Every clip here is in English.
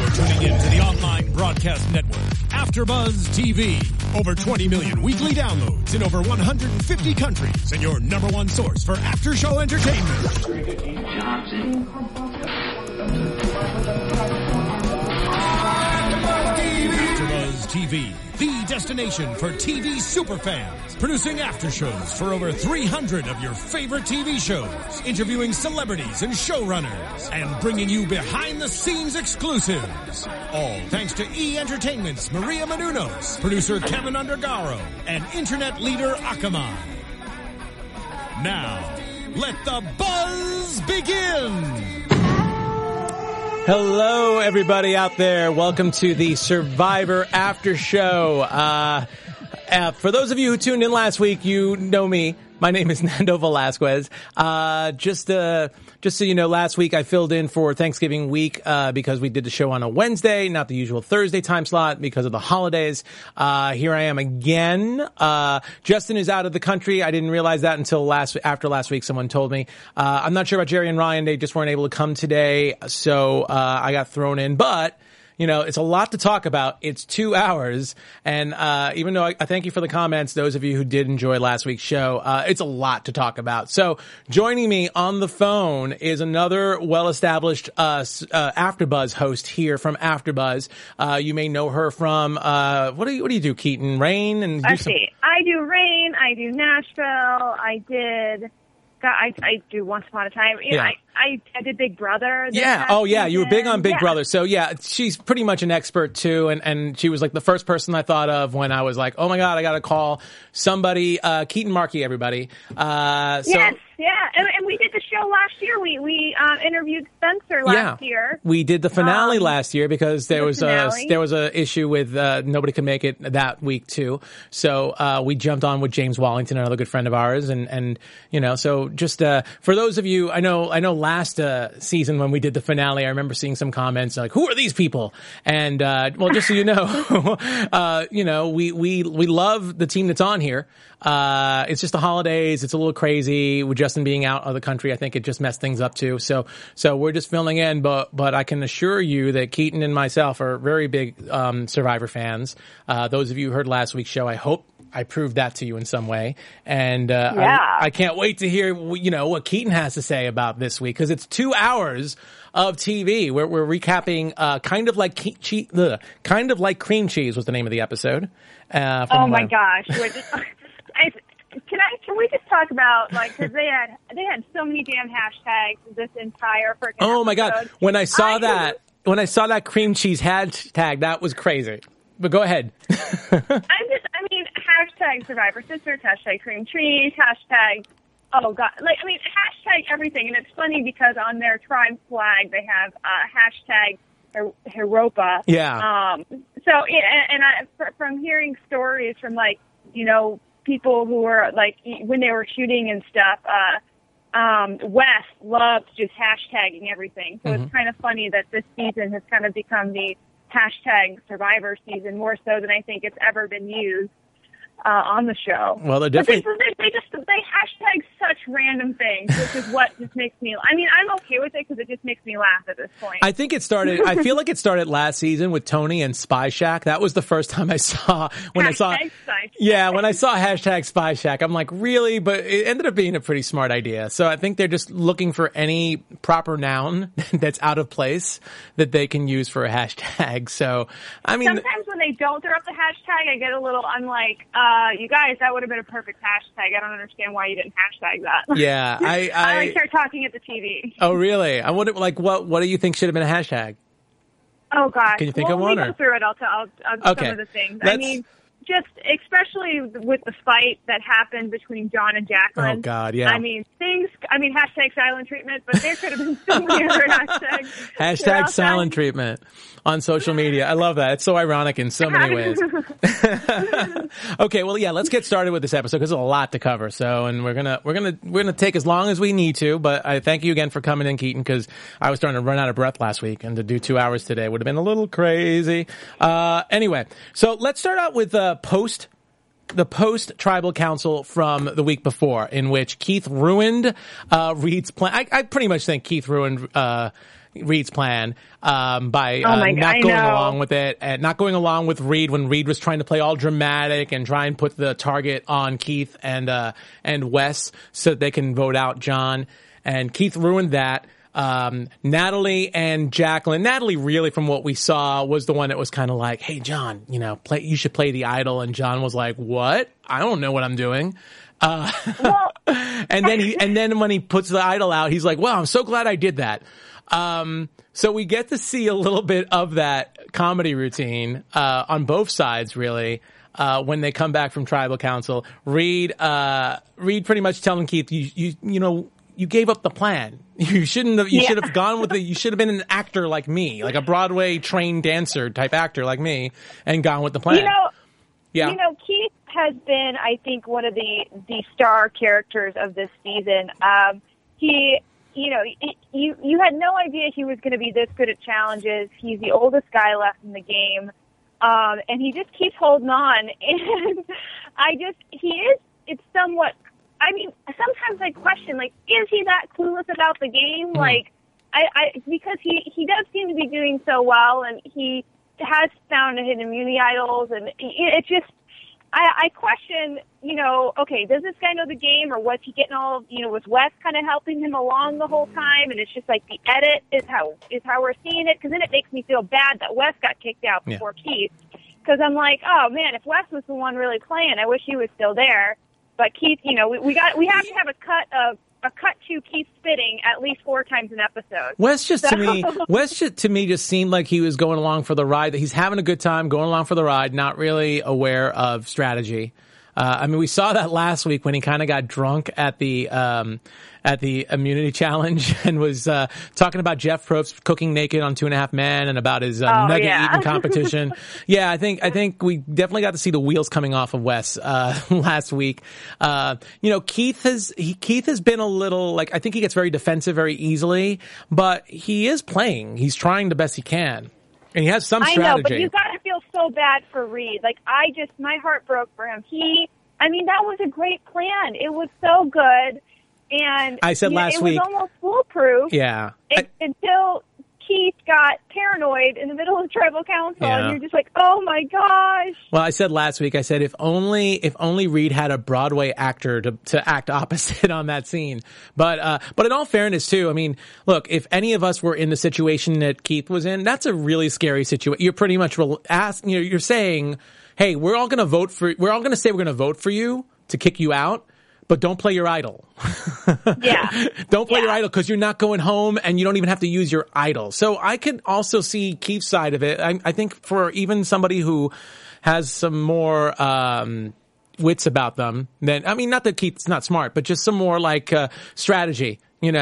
You're tuning in to the online broadcast network, AfterBuzz TV. Over 20 million weekly downloads in over 150 countries, and your number one source for after-show entertainment. AfterBuzz TV, the destination for TV superfans, producing aftershows for over 300 of your favorite TV shows, interviewing celebrities and showrunners, and bringing you behind-the-scenes exclusives. All thanks to E! Entertainment's Maria Menounos, producer Kevin Undergaro, and internet leader Akamai. Now, let the buzz begin! Hello, everybody out there. Welcome to the Survivor After Show. For those of you who tuned in last week, you know me. My name is Nando Velasquez. Just so you know, last week I filled in for Thanksgiving week, because we did the show on a Wednesday, not the usual Thursday time slot because of the holidays. Here I am again. Justin is out of the country. I didn't realize that until after last week someone told me. I'm not sure about Jerry and Ryan. They just weren't able to come today. So, I got thrown in, but you know, it's a lot to talk about. It's 2 hours. And, even though I thank you for the comments, those of you who did enjoy last week's show, it's a lot to talk about. So joining me on the phone is another well-established, AfterBuzz host here from AfterBuzz. You may know her from, what do you do, Keaton? Rain? And I do Rain. I do Nashville. I do Once Upon a Time. You know, I did Big Brother. Yeah. Oh, yeah. You were big on Big Brother. So, yeah, she's pretty much an expert, too. And she was like the first person I thought of when I was like, oh, my God, I got to call somebody. Keaton Markey, everybody. Yes. Yeah. And we did the show last year. We interviewed Spencer last year. We did the finale last year because there was a issue with nobody could make it that week, too. So we jumped on with James Wallington, another good friend of ours. And you know, so just for those of you, I know last season when we did the finale, I remember seeing some comments like, who are these people? And well, just so you know, you know, we love the team that's on here. It's just the holidays. It's a little crazy with Justin being out of the country. I think it just messed things up too. So we're just filling in, but I can assure you that Keaton and myself are very big, Survivor fans. Those of you who heard last week's show, I hope I proved that to you in some way. And, I can't wait to hear, you know, what Keaton has to say about this week, because it's 2 hours of TV. We're recapping, kind of like cream cheese was the name of the episode. Oh my gosh. Can we just talk about, like, because they had so many damn hashtags this entire freaking episode. My God. When I saw that cream cheese hashtag, that was crazy. But go ahead. Hashtag Survivor Sisters, hashtag cream cheese, hashtag, oh God, hashtag everything. And it's funny because on their tribe flag, they have, hashtag Heropa. Yeah. From hearing stories from, like, you know, people who were, like, when they were shooting and stuff, Wes loved just hashtagging everything. So It's kind of funny that this season has kind of become the hashtag Survivor season more so than I think it's ever been used on the show. Well, they're definitely they hashtag such random things, which is what just makes me. I mean, I'm okay with it because it just makes me laugh at this point. I think it started. I feel like it started last season with Tony and Spy Shack. That was the first time I saw when hashtag I saw hashtag Spy Shack. I'm like, really? But it ended up being a pretty smart idea. So I think they're just looking for any proper noun that's out of place that they can use for a hashtag. So I mean, sometimes when they don't throw up the hashtag, I get a little. I'm like, you guys, that would have been a perfect hashtag. I don't understand why you didn't hashtag that. Yeah, I like start talking at the TV. Oh, really? I wonder, like, what do you think should have been a hashtag? Oh gosh, can you think of one? Go through it. I'll okay. Some of the things. I mean, just especially with the fight that happened between John and Jacqueline. Oh God, yeah. I mean, hashtag silent treatment, but there could have been so many other hashtags. Hashtag silent treatment on social media. I love that. It's so ironic in so many ways. Okay, well, yeah, let's get started with this episode because there's a lot to cover. So, and we're gonna take as long as we need to. But I thank you again for coming in, Keaton, because I was starting to run out of breath last week, and to do 2 hours today would have been a little crazy. Anyway, so let's start out with the post-tribal council from the week before, in which Keith ruined Reed's plan. I pretty much think Keith ruined Reed's plan by not going along with it, and not going along with Reed when Reed was trying to play all dramatic and try and put the target on Keith and Wes so that they can vote out John. And Keith ruined that. Natalie and Jacqueline. Natalie really, from what we saw, was the one that was kind of like, "Hey, John, you should play the idol." And John was like, "What? I don't know what I'm doing." Well, and then when he puts the idol out, he's like, "Wow, I'm so glad I did that." So we get to see a little bit of that comedy routine, on both sides, really, when they come back from tribal council. Reed pretty much telling Keith, you gave up the plan. You should have gone with you should have been an actor like me, like a Broadway trained dancer type actor like me, and gone with the plan. Keith has been, I think, one of the star characters of this season. You had no idea he was going to be this good at challenges. He's the oldest guy left in the game. And he just keeps holding on. And it's somewhat, sometimes I question, is he that clueless about the game? Because he does seem to be doing so well, and he has found hidden immunity idols, and it's just, I question, okay, does this guy know the game, or was he getting all, was Wes kind of helping him along the whole time, and it's just like the edit is how we're seeing it, because then it makes me feel bad that Wes got kicked out before Keith, because I'm like, oh man, if Wes was the one really playing, I wish he was still there, but Keith, we have to have a cut to Keith spitting at least 4 times an episode. Wes to me just seemed like he was going along for the ride, that he's having a good time going along for the ride, not really aware of strategy. We saw that last week when he kind of got drunk at the immunity challenge and was talking about Jeff Probst cooking naked on 2.5 Men and about his nugget eating competition. Yeah, I think we definitely got to see the wheels coming off of Wes last week. Keith has been a little, I think he gets very defensive very easily, but he is playing. He's trying the best he can. And he has some strategy. I know, but you got to feel so bad for Reed. My heart broke for him. That was a great plan. It was so good. And I said last week, it was almost foolproof. Yeah. Until Keith got paranoid in the middle of tribal council, and you're just like, oh my gosh. Well, I said last week, if only Reed had a Broadway actor to act opposite on that scene. But in all fairness too, look, if any of us were in the situation that Keith was in, that's a really scary situation. You're pretty much you're saying, hey, we're all going to say we're going to vote for you to kick you out. But don't play your idol. Yeah. Don't play your idol, because you're not going home and you don't even have to use your idol. So I could also see Keith's side of it. I think for even somebody who has some more wits about them, then, not that Keith's not smart, but just some more strategy.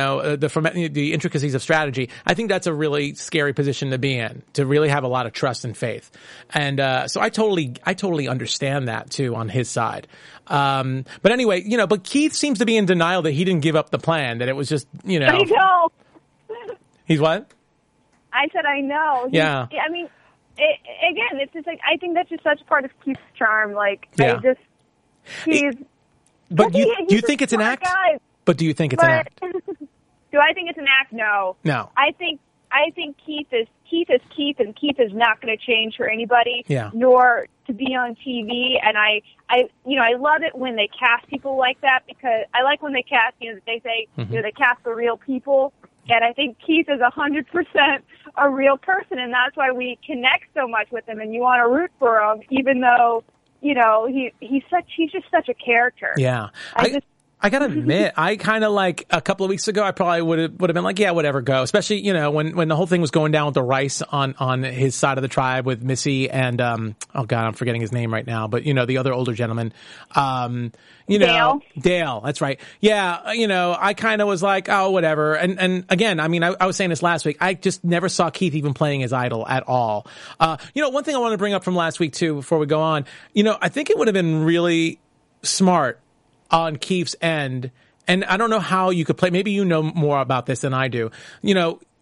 The intricacies of strategy. I think that's a really scary position to be in, to really have a lot of trust and faith. And, so I totally understand that too on his side. But anyway, but Keith seems to be in denial that he didn't give up the plan, that it was just, I know. He's what? I said, I know. Yeah. Again, it's just I think that's just such part of Keith's charm. But do you think it's an act? Guy. But do you think it's an act? Do I think it's an act? No. No. I think Keith is Keith, and Keith is not going to change for anybody. Yeah. Nor to be on TV. And I love it when they cast people like that, because I like when they cast, they say, they cast the real people. And I think Keith is 100% a real person, and that's why we connect so much with him, and you want to root for him, even though, he's just such a character. Yeah. I gotta admit, I kind of a couple of weeks ago, I probably would have been like, yeah, whatever, go. Especially, when the whole thing was going down with the Rice on his side of the tribe with Missy and, oh God, I'm forgetting his name right now, but the other older gentleman, Dale, that's right. Yeah. I kind of was like, oh, whatever. And again, I was saying this last week, I just never saw Keith even playing his idol at all. One thing I want to bring up from last week too, before we go on, I think it would have been really smart on Keith's end, and I don't know how you could play, maybe you know more about this than I do.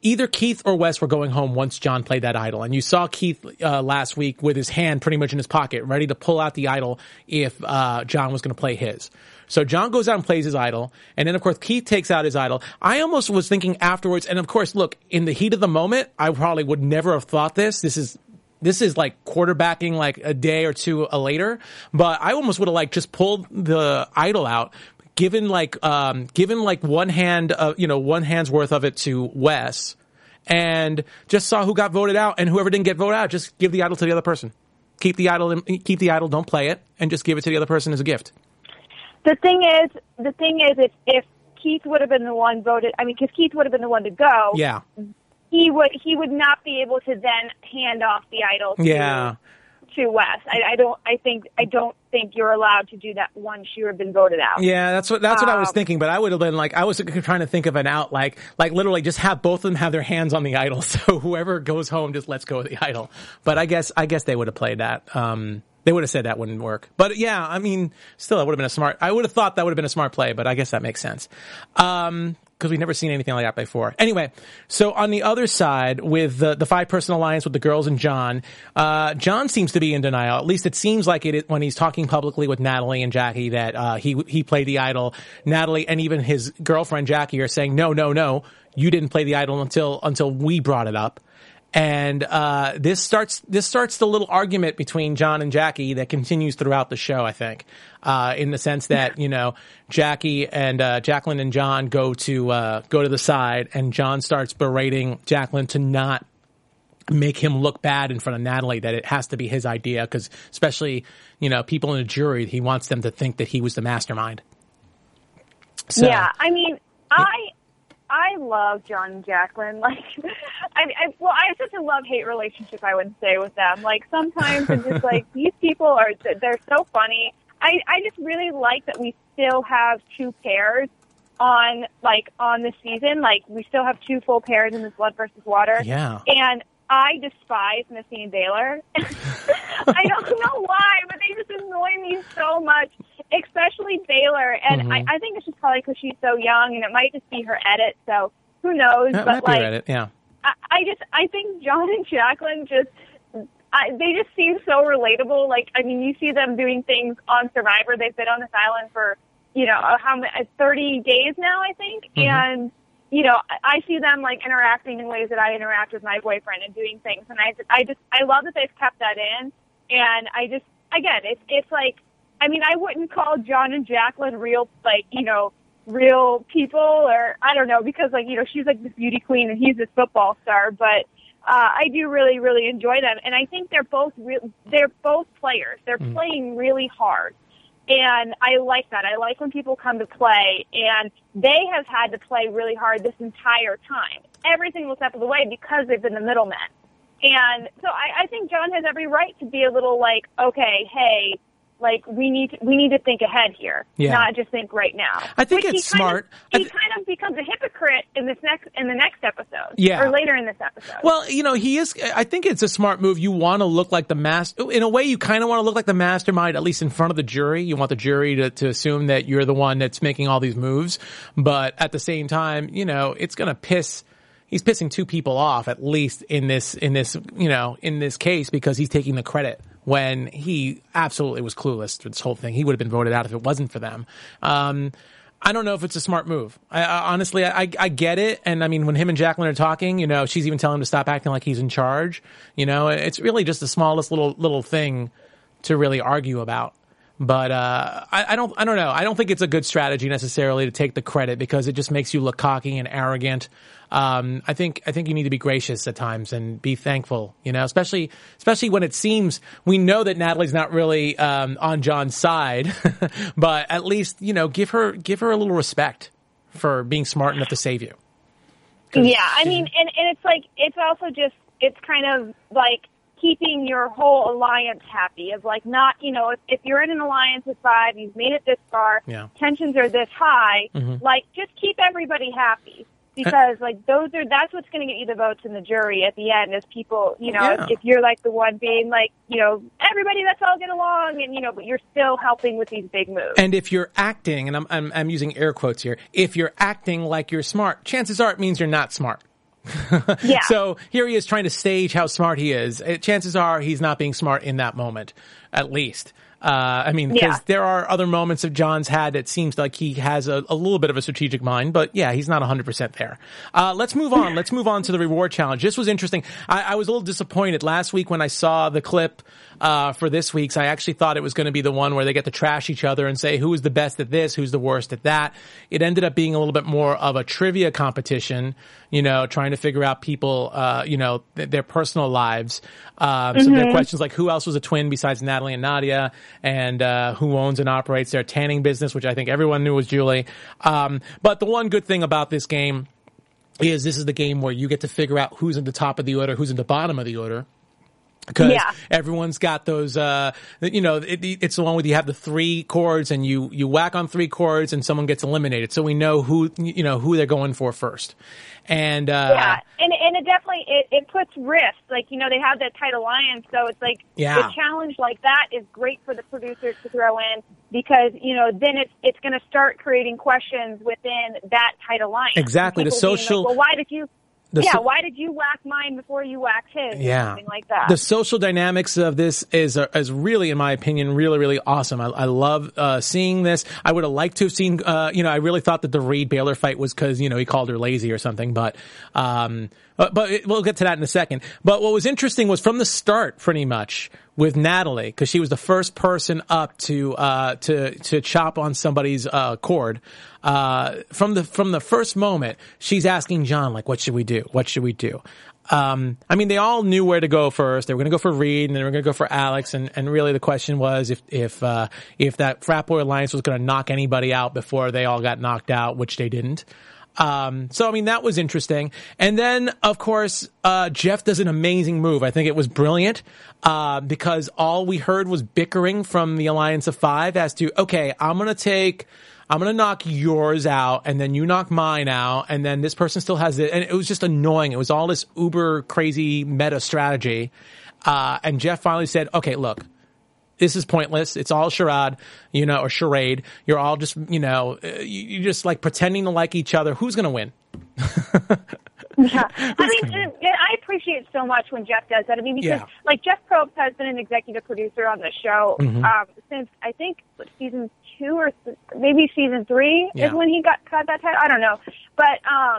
either Keith or Wes were going home once John played that idol. And you saw Keith last week with his hand pretty much in his pocket, ready to pull out the idol if John was going to play his. So John goes out and plays his idol, and then of course Keith takes out his idol. I almost was thinking afterwards, and of course, look, in the heat of the moment, I probably would never have thought this. This is like quarterbacking like a day or two later, but I almost would have like just pulled the idol out, given like one hand's worth of it to Wes, and just saw who got voted out, and whoever didn't get voted out, just give the idol to the other person. Keep the idol, don't play it, and just give it to the other person as a gift. The thing is, if Keith would have been the one voted, I mean, because Keith would have been the one to go. Yeah. He would not be able to then hand off the idol to Wes. I don't think you're allowed to do that once you have been voted out. Yeah, that's what I was thinking, but I would have been like, I was trying to think of an out, like literally just have both of them have their hands on the idol, so whoever goes home just lets go of the idol. But I guess they would have played that. They would have said that wouldn't work. But yeah, I mean, still, I would have thought that would have been a smart play, but I guess that makes sense. Because we've never seen anything like that before. Anyway, so on the other side, with the 5-person alliance with the girls and John, John seems to be in denial. At least it seems like it when he's talking publicly with Natalie and Jackie that he played the idol. Natalie and even his girlfriend Jackie are saying, no, you didn't play the idol until we brought it up. And this starts the little argument between John and Jackie that continues throughout the show, I think, in the sense that, Jackie and Jacqueline and John go to the side, and John starts berating Jacqueline to not make him look bad in front of Natalie, that it has to be his idea, because especially, people in the jury, he wants them to think that he was the mastermind. So, yeah, I mean, I love John and Jacqueline. Like, I have such a love-hate relationship, I would say, with them. Like, sometimes it's just like, these people they're so funny. I just really like that we still have 2 pairs on the season. Like, we still have 2 full pairs in this Blood versus Water. Yeah. And I despise Missy and Baylor. I don't know why, but they just annoy me so much, especially Baylor. And I think it's just probably because she's so young, and it might just be her edit. So who knows? That but might be her edit, yeah. I think John and Jacqueline they just seem so relatable. Like, I mean, you see them doing things on Survivor. They've been on this island for 30 days now, I think, and. I see them like interacting in ways that I interact with my boyfriend and doing things. And I love that they've kept that in. And it's like, I mean, I wouldn't call John and Jacqueline real people, or I don't know, because she's like this beauty queen and he's this football star. But I do really, really enjoy them. And I think they're both players. They're playing really hard. And I like that. I like when people come to play, and they have had to play really hard this entire time, every single step of the way, because they've been the middlemen. And so I think John has every right to be a little like, okay, hey, like we need to think ahead here, not just think right now. I think it's smart. He kind of becomes a hypocrite in the next episode, or later in this episode. Well, he is. I think it's a smart move. You want to look like the master. In a way, you kind of want to look like the mastermind, at least in front of the jury. You want the jury to assume that you're the one that's making all these moves. But at the same time, it's going to piss. He's pissing 2 people off, at least in this case, because he's taking the credit when he absolutely was clueless to this whole thing. He would have been voted out if it wasn't for them. I don't know if it's a smart move. Honestly, I get it. And I mean, when him and Jacqueline are talking, she's even telling him to stop acting like he's in charge. It's really just the smallest little thing to really argue about. But I don't know. I don't think it's a good strategy necessarily to take the credit, because it just makes you look cocky and arrogant. I think you need to be gracious at times and be thankful, especially when it seems we know that Natalie's not really on John's side, but at least give her a little respect for being smart enough to save you. Yeah, I mean, and it's like it's also just it's kind of like keeping your whole alliance happy, of like not, if you're in an alliance with 5, you've made it this far, tensions are this high, like just keep everybody happy, because that's what's going to get you the votes in the jury at the end, is people, if you're like the one being like, everybody, let's all get along, and but you're still helping with these big moves. And if you're acting, and I'm using air quotes here, if you're acting like you're smart, chances are it means you're not smart. Yeah. So here he is trying to stage how smart he is. Chances are he's not being smart in that moment, at least. Because there are other moments of John's had that seems like he has a little bit of a strategic mind, but yeah, he's not 100% there. Let's move on. Let's move on to the reward challenge. This was interesting. I was a little disappointed last week when I saw the clip for this week's. I actually thought it was going to be the one where they get to trash each other and say who is the best at this, who's the worst at that. It ended up being a little bit more of a trivia competition, trying to figure out people, their personal lives. So there are questions like who else was a twin besides Natalie and Nadia, and who owns and operates their tanning business, which I think everyone knew was Julie. But the one good thing about this game is this is the game where you get to figure out who's in the top of the order, who's in the bottom of the order. Because everyone's got those, it's the one where you have the 3 chords and you whack on 3 chords and someone gets eliminated. So we know who they're going for first. And, and it definitely, it puts risk. Like, they have that tight alliance. So it's like, a challenge like that is great for the producers to throw in because, then it's going to start creating questions within that tight alliance. Exactly. The social, like, well, why did you whack mine before you whacked his? Yeah. Or something like that. The social dynamics of this is really, in my opinion, really, really awesome. I love, seeing this. I would have liked to have seen, I really thought that the Reed Baylor fight was cause, he called her lazy or something, but we'll get to that in a second. But what was interesting was from the start, pretty much, with Natalie, because she was the first person up to chop on somebody's, cord. From the first moment, she's asking John, like, what should we do? What should we do? They all knew where to go first. They were going to go for Reed and they were going to go for Alex. And really the question was if that frat boy alliance was going to knock anybody out before they all got knocked out, which they didn't. That was interesting. And then, of course, Jeff does an amazing move. I think it was brilliant, because all we heard was bickering from the Alliance of 5 as to, okay, I'm going to knock yours out and then you knock mine out and then this person still has it. And it was just annoying. It was all this uber crazy meta strategy. And Jeff finally said, okay, look, this is pointless. It's all charade, or charade. You're all just, you're just like pretending to like each other. Who's going to win? Yeah. I appreciate so much when Jeff does that. Because like Jeff Probst has been an executive producer on the show, since I think season 2 or maybe season 3 is when he got that title. I don't know. But,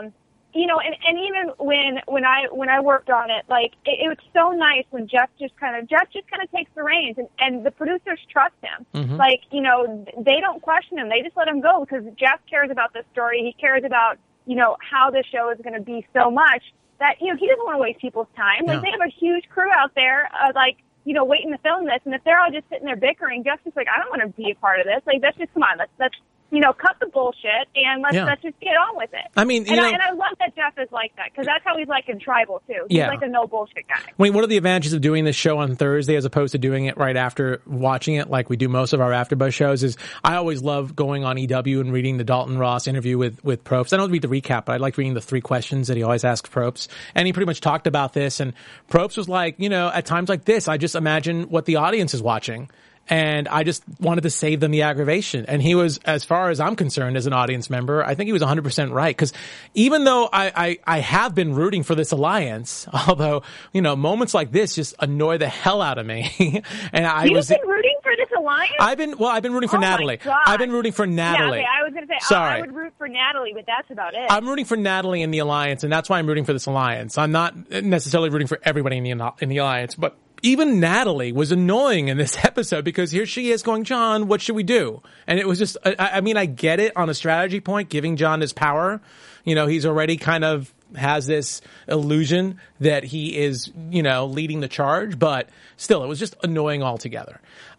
and even when I worked on it, like it was so nice when Jeff just kind of takes the reins and the producers trust him. Mm-hmm. Like, they don't question him. They just let him go because Jeff cares about the story. He cares about, how the show is going to be so much that, he doesn't want to waste people's time. Like they have a huge crew out there, waiting to film this. And if they're all just sitting there bickering, Jeff's just like, I don't want to be a part of this. Like, let's just, come on, let's cut the bullshit and let's just get on with it. And I love that Jeff is like that because that's how he's like in Tribal too. He's like a no bullshit guy. One of the advantages of doing this show on Thursday as opposed to doing it right after watching it like we do most of our AfterBuzz shows is I always love going on EW and reading the Dalton Ross interview with Probst. I don't read the recap, but I like reading the 3 questions that he always asks Probst. And he pretty much talked about this and Probst was like, at times like this, I just imagine what the audience is watching. And I just wanted to save them the aggravation. And he was, as far as I'm concerned as an audience member, I think he was 100% right. Cause even though I have been rooting for this alliance, although, moments like this just annoy the hell out of me. And You've been rooting for this alliance? I've been rooting for Natalie. I've been rooting for Natalie. Yeah, okay, I was going to say, Sorry. I would root for Natalie, but that's about it. I'm rooting for Natalie in the alliance, and that's why I'm rooting for this alliance. I'm not necessarily rooting for everybody in the alliance, but even Natalie was annoying in this episode because here she is going, John, what should we do? And it was just, I get it on a strategy point, giving John his power. He's already kind of has this illusion that he is, leading the charge, but still, it was just annoying altogether.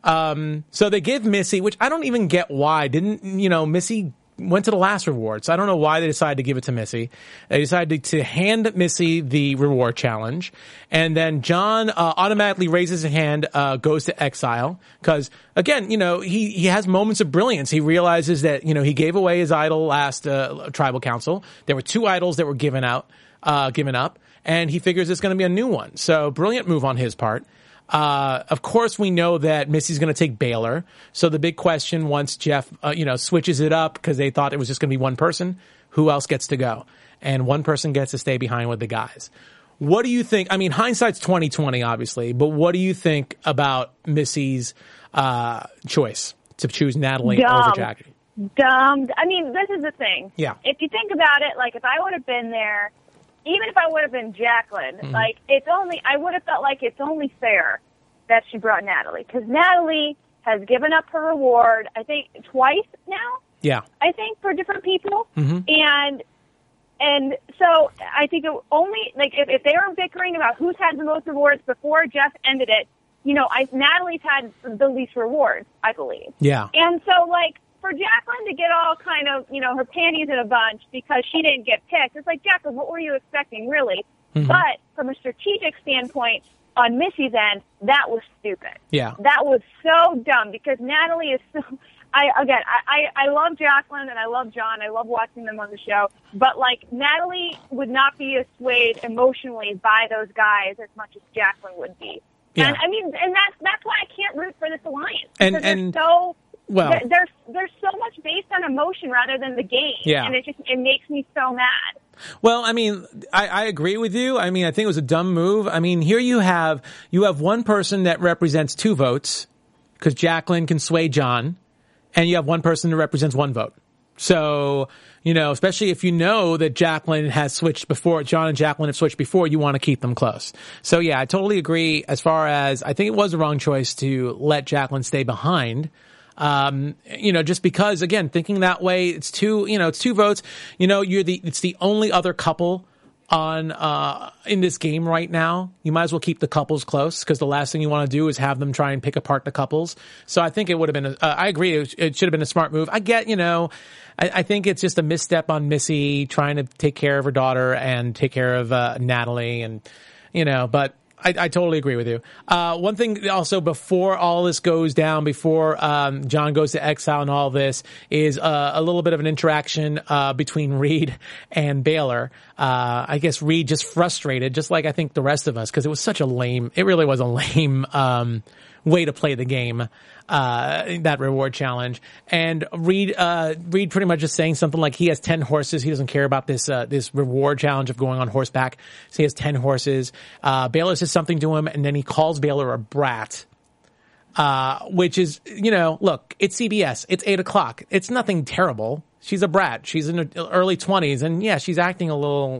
So they give Missy, which I don't even get why. Missy went to the last reward. So I don't know why they decided to give it to Missy. They decided to hand Missy the reward challenge. And then John automatically raises his hand, goes to exile. Because, again, he has moments of brilliance. He realizes that, he gave away his idol last tribal council. There were 2 idols that were given up. And he figures it's going to be a new one. So brilliant move on his part. Of course, we know that Missy's going to take Baylor. So the big question, once Jeff, switches it up because they thought it was just going to be one person, who else gets to go? And one person gets to stay behind with the guys. What do you think? I mean, hindsight's 20/20, obviously, but what do you think about Missy's choice to choose Natalie over Jackie? Dumb. I mean, this is the thing. Yeah. If you think about it, like, if I would have been there, even if I would have been Jacqueline, like, I would have felt like it's only fair that she brought Natalie. Because Natalie has given up her reward, I think, twice now. Yeah. I think, for different people. And so I think it only, like, if they were bickering about who's had the most rewards before Jeff ended it, Natalie's had the least rewards, I believe. Yeah. And so, like, for Jacqueline to get all kind of, her panties in a bunch because she didn't get picked, it's like, Jacqueline, what were you expecting, really? But from a strategic standpoint, on Missy's end, that was stupid. Yeah. That was so dumb because Natalie is so... I love Jacqueline and I love John. I love watching them on the show. But, like, Natalie would not be swayed emotionally by those guys as much as Jacqueline would be. Yeah. And, I mean, and that's why I can't root for this alliance. And they're so much based on emotion rather than the game. Yeah. And it makes me so mad. Well, I mean, I agree with you. I mean, I think it was a dumb move. I mean, here you have one person that represents 2 votes because Jacqueline can sway John. And you have one person that represents 1 vote. So, especially if you know that Jacqueline has switched before, John and Jacqueline have switched before, you want to keep them close. So yeah, I totally agree as far as I think it was the wrong choice to let Jacqueline stay behind. Just because, again, thinking that way, it's 2 votes. It's the only other couple on in this game right now. You might as well keep the couples close because the last thing you want to do is have them try and pick apart the couples. So I think it would have been I agree, it should have been a smart move. I get, I think it's just a misstep on Missy trying to take care of her daughter and take care of Natalie, and but I totally agree with you. One thing also before all this goes down, before John goes to exile and all this, is a little bit of an interaction between Reed and Baylor. I guess Reed just frustrated, just like I think the rest of us, because it really was a lame way to play the game, that reward challenge. And Reed pretty much just saying something like he has 10 horses. He doesn't care about this reward challenge of going on horseback. So he has 10 horses. Baylor says something to him, and then he calls Baylor a brat. Which is, look, it's CBS. It's 8:00. It's nothing terrible. She's a brat. She's in her early 20s, and yeah, she's acting a little,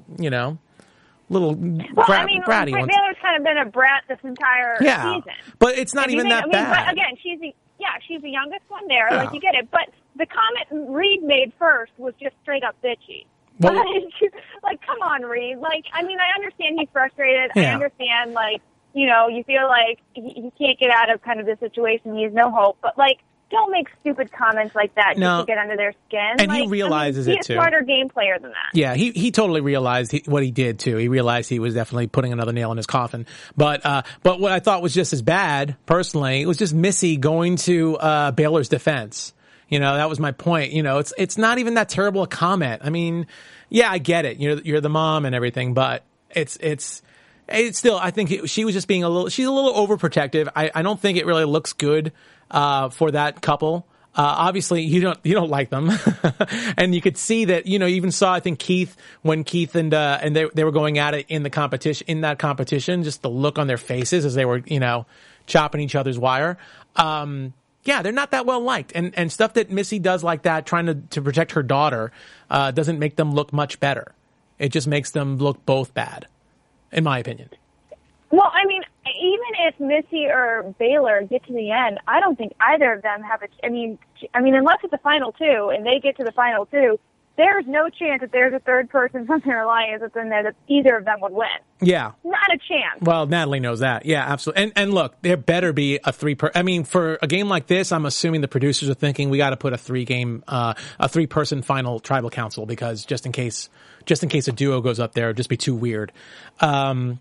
bratty. Baylor's kind of been a brat this entire season. But it's not even that bad. But again, she's the youngest one there. Yeah. Like, you get it. But the comment Reed made first was just straight up bitchy. Well, like, come on, Reed. Like, I mean, I understand he's frustrated. Yeah. I understand, like, you feel like he can't get out of kind of this situation. He has no hope. But, like, don't make stupid comments like that just to get under their skin. And he realizes it, too. He's a smarter game player than that. Yeah, he totally realized what he did, too. He realized he was definitely putting another nail in his coffin. But what I thought was just as bad, personally, it was just Missy going to Baylor's defense. That was my point. It's not even that terrible a comment. I mean, yeah, I get it. You're the mom and everything, but it's still, I think she was just being she's a little overprotective. I don't think it really looks good for that couple. Obviously you don't like them. And you could see that, you even saw, I think when Keith and they were going at it in that competition, just the look on their faces as they were, chopping each other's wire. Yeah, they're not that well liked. And stuff that Missy does like that, trying to protect her daughter, doesn't make them look much better. It just makes them look both bad, in my opinion. Well, I mean, even if Missy or Baylor get to the end, I don't think either of them have I mean, unless it's a final 2 and they get to the final 2, there's no chance that there's a third person from their alliance that's in there that either of them would win. Yeah. Not a chance. Well, Natalie knows that. Yeah, absolutely. And look, there better be a 3 for a game like this, I'm assuming the producers are thinking we got to put a 3-person final tribal council, because just in case a duo goes up there, it'd just be too weird.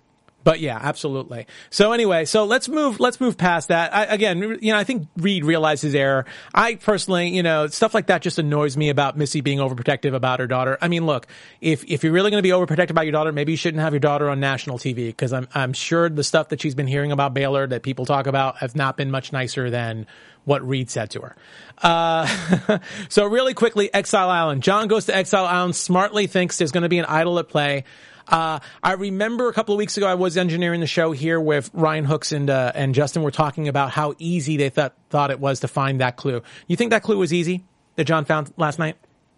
But yeah, absolutely. So anyway, so let's move past that. I think Reed realized his error. I personally, stuff like that just annoys me about Missy being overprotective about her daughter. I mean, look, if you're really going to be overprotective about your daughter, maybe you shouldn't have your daughter on national TV, because I'm sure the stuff that she's been hearing about Baylor that people talk about has not been much nicer than what Reed said to her. So really quickly, Exile Island. John goes to Exile Island, smartly thinks there's going to be an idol at play. I remember a couple of weeks ago, I was engineering the show here with Ryan Hooks and Justin were talking about how easy they thought it was to find that clue. You think that clue was easy that John found last night?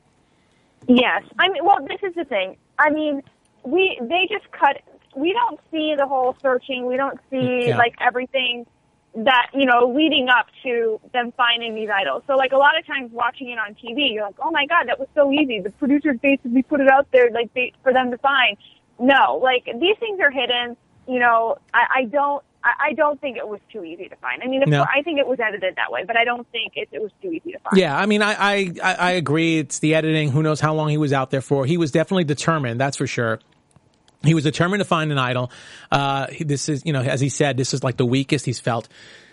Yes. I mean, well, this is the thing. I mean, they just cut. We don't see the whole searching. We don't see everything that, leading up to them finding these idols. So a lot of times watching it on TV, you're like, oh my God, that was so easy. The producers basically put it out there for them to find. No, these things are hidden. I don't think it was too easy to find. I mean, I think it was edited that way, but I don't think it was too easy to find. Yeah, I mean, I agree. It's the editing. Who knows how long he was out there for. He was definitely determined, that's for sure. He was determined to find an idol. This is, as he said, this is the weakest he's felt,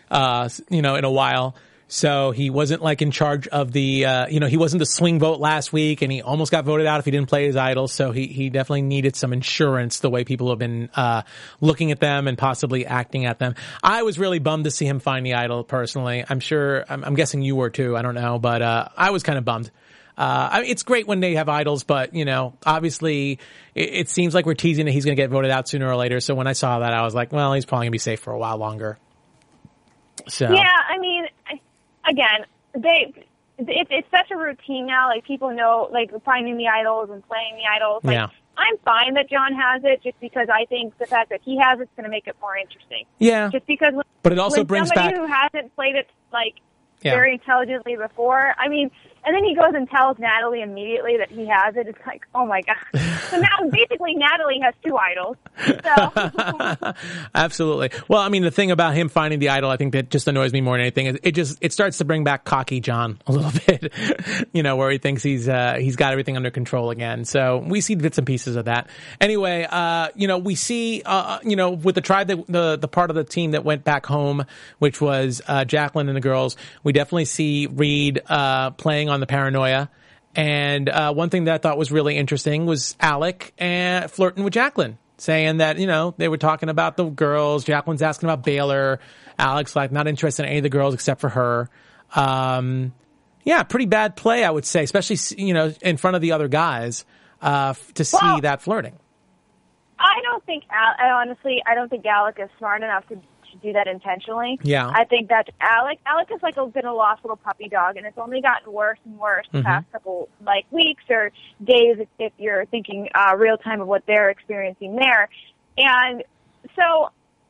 in a while. So he wasn't in charge of the, he wasn't the swing vote last week, and he almost got voted out if he didn't play his idol. So he definitely needed some insurance the way people have been, looking at them and possibly acting at them. I was really bummed to see him find the idol personally. I'm guessing you were too. I don't know, but, I was kind of bummed. It's great when they have idols, but, obviously it seems like we're teasing that he's going to get voted out sooner or later. So when I saw that, I was like, well, he's probably going to be safe for a while longer. So. Yeah, I mean, again, it's such a routine now. People know, finding the idols and playing the idols. Yeah. I'm fine that John has it, just because I think the fact that he has it's going to make it more interesting. Yeah. Just because, but it also brings somebody back who hasn't played it very intelligently before. I mean, and then he goes and tells Natalie immediately that he has it. It's like, oh my God. So now basically Natalie has two idols. So. Absolutely. Well, I mean, the thing about him finding the idol, I think that just annoys me more than anything. It starts to bring back cocky John a little bit, where he thinks he's got everything under control again. So we see bits and pieces of that. Anyway, we see, with the tribe, the part of the team that went back home, which was, Jacqueline and the girls, we definitely see Reed, playing on the paranoia. And one thing that I thought was really interesting was Alec flirting with Jacqueline, saying that, they were talking about the girls. Jacqueline's asking about Baylor. Alec's not interested in any of the girls except for her. Pretty bad play, I would say, especially, in front of the other guys, to see that flirting. I don't think Alec is smart enough to do that intentionally. Yeah. I think that Alec has been a lost little puppy dog, and it's only gotten worse and worse the past couple weeks or days if you're thinking real time of what they're experiencing there. And so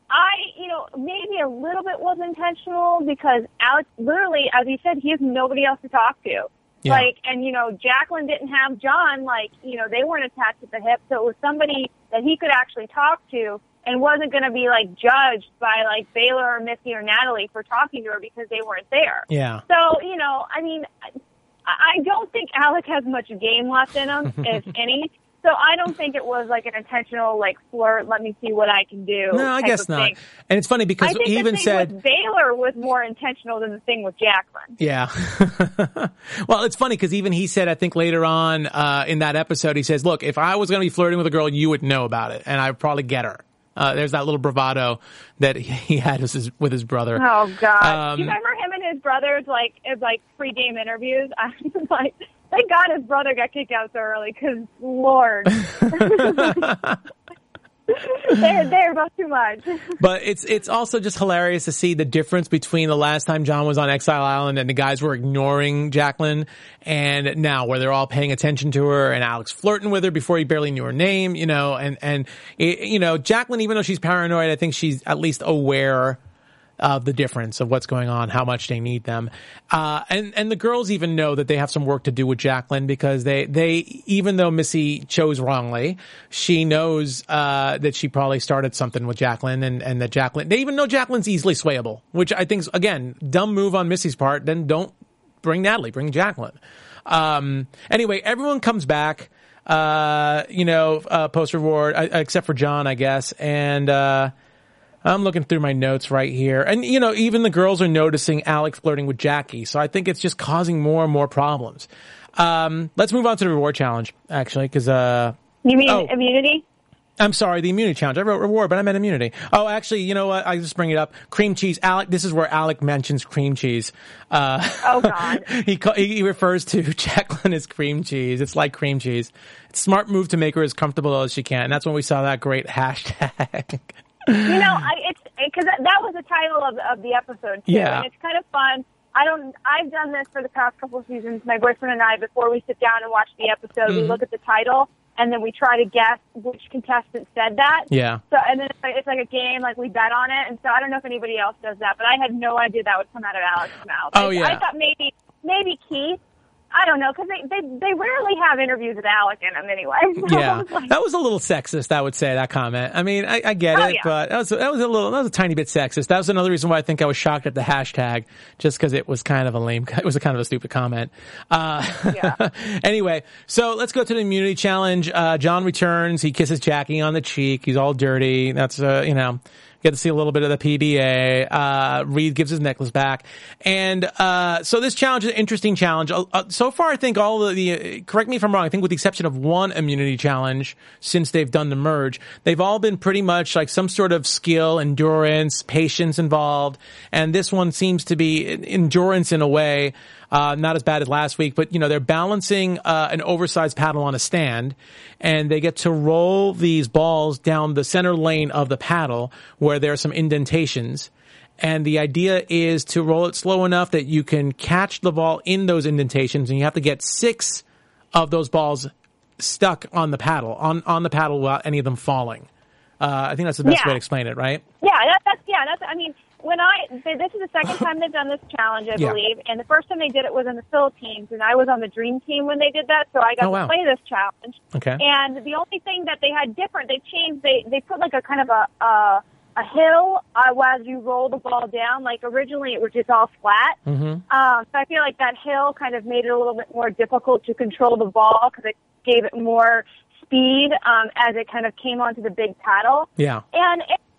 maybe a little bit was intentional, because Alec literally, as he said, he has nobody else to talk to. Yeah. Jacqueline didn't have John, they weren't attached at the hip, so it was somebody that he could actually talk to and wasn't going to be judged by Baylor or Missy or Natalie for talking to her because they weren't there. Yeah. So, I mean, I don't think Alec has much game left in him, if any. So I don't think it was an intentional flirt. Let me see what I can do. No, I guess not. Thing. And it's funny because he even said with Baylor was more intentional than the thing with Jacqueline. Yeah. Well, it's funny because even he said, I think later on in that episode, he says, "Look, if I was going to be flirting with a girl, you would know about it, and I'd probably get her." There's that little bravado that he had with his brother. Oh God! Do you remember him and his brothers pre-game interviews? I was like, thank God his brother got kicked out so early, because Lord, they're both too much. But it's also just hilarious to see the difference between the last time John was on Exile Island and the guys were ignoring Jacqueline, and now where they're all paying attention to her, and Alex flirting with her before he barely knew her name, and Jacqueline, even though she's paranoid, I think she's at least aware of the difference of what's going on, how much they need them. And the girls even know that they have some work to do with Jacqueline, because they even though Missy chose wrongly, she knows, that she probably started something with Jacqueline, and that Jacqueline, they even know Jacqueline's easily swayable, which I think is, again, dumb move on Missy's part. Then don't bring Natalie, bring Jacqueline. Anyway, everyone comes back. post reward, except for John, I guess. And I'm looking through my notes right here. And, even the girls are noticing Alec flirting with Jackie. So I think it's just causing more and more problems. Let's move on to the reward challenge, actually, because you mean immunity? I'm sorry, the immunity challenge. I wrote reward, but I meant immunity. Oh, actually, you know what? I just bring it up. Cream cheese. Alec, this is where Alec mentions cream cheese. Oh, God. He refers to Jacqueline as cream cheese. It's like cream cheese. It's a smart move to make her as comfortable as she can. And that's when we saw that great hashtag. It's because that was the title of the episode, too. Yeah. And it's kind of fun. I've done this for the past couple of seasons. My boyfriend and I, before we sit down and watch the episode, we look at the title, and then we try to guess which contestant said that. Yeah. So, and then it's like a game, like we bet on it. And so I don't know if anybody else does that, but I had no idea that would come out of Alex's mouth. Oh, yeah. I thought maybe Keith. I don't know, because they rarely have interviews with Alec in them anyway. So Yeah, that was a little sexist, I would say, that comment. I mean, I get it, but that was a tiny bit sexist. That was another reason why I think I was shocked at the hashtag, just because it was kind of a stupid comment. Anyway, so let's go to the immunity challenge. John returns. He kisses Jackie on the cheek. He's all dirty. That's, get to see a little bit of the PDA. Reed gives his necklace back. And so this challenge is an interesting challenge. So far, I think all of correct me if I'm wrong, I think with the exception of one immunity challenge since they've done the merge, they've all been pretty much like some sort of skill, endurance, patience involved. And this one seems to be endurance in a way. Not as bad as last week, but they're balancing an oversized paddle on a stand, and they get to roll these balls down the center lane of the paddle where there are some indentations. And the idea is to roll it slow enough that you can catch the ball in those indentations, and you have to get 6 of those balls stuck on the paddle, on the paddle without any of them falling. I think that's the best way to explain it, right? I mean, this is the second time they've done this challenge, I believe, and the first time they did it was in the Philippines, and I was on the Dream Team when they did that, so I got to play this challenge. Okay. And the only thing that they had different, they put like a kind of a hill as you roll the ball down. Like originally it was just all flat. Mm-hmm. So I feel like that hill kind of made it a little bit more difficult to control the ball because it gave it more speed as it kind of came onto the big paddle. Yeah. And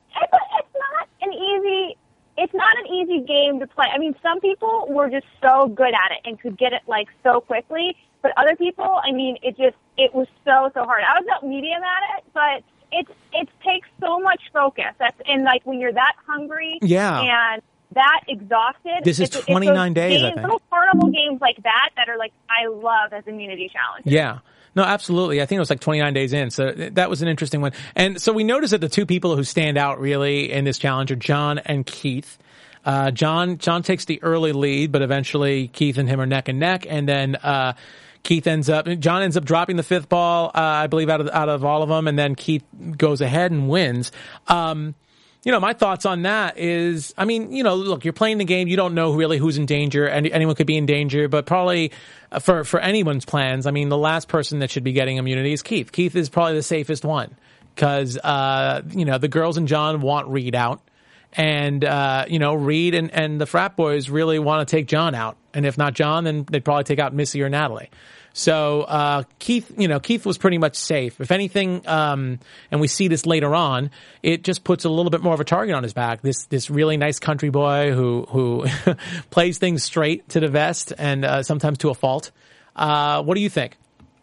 it's not an easy game to play. I mean, some people were just so good at it and could get it like so quickly, but other people, I mean, it was so hard. I was not medium at it, but it takes so much focus. And like when you're that hungry and that exhausted. This is 29 days, I think. Little carnival games like that are like I love as immunity challenges. Yeah. No, absolutely. I think it was like 29 days in. So that was an interesting one. And so we noticed that the two people who stand out really in this challenge are John and Keith. John takes the early lead, but eventually Keith and him are neck and neck. And then, John ends up dropping the 5th ball, I believe out of all of them. And then Keith goes ahead and wins. My thoughts on that is, I mean, look, you're playing the game. You don't know really who's in danger. Anyone could be in danger, but probably for anyone's plans, I mean, the last person that should be getting immunity is Keith. Keith is probably the safest one because, the girls and John want Reed out. And, Reed and the frat boys really want to take John out. And if not John, then they'd probably take out Missy or Natalie. So, Keith was pretty much safe. If anything, and we see this later on, it just puts a little bit more of a target on his back. This really nice country boy who plays things straight to the vest and, sometimes to a fault. What do you think?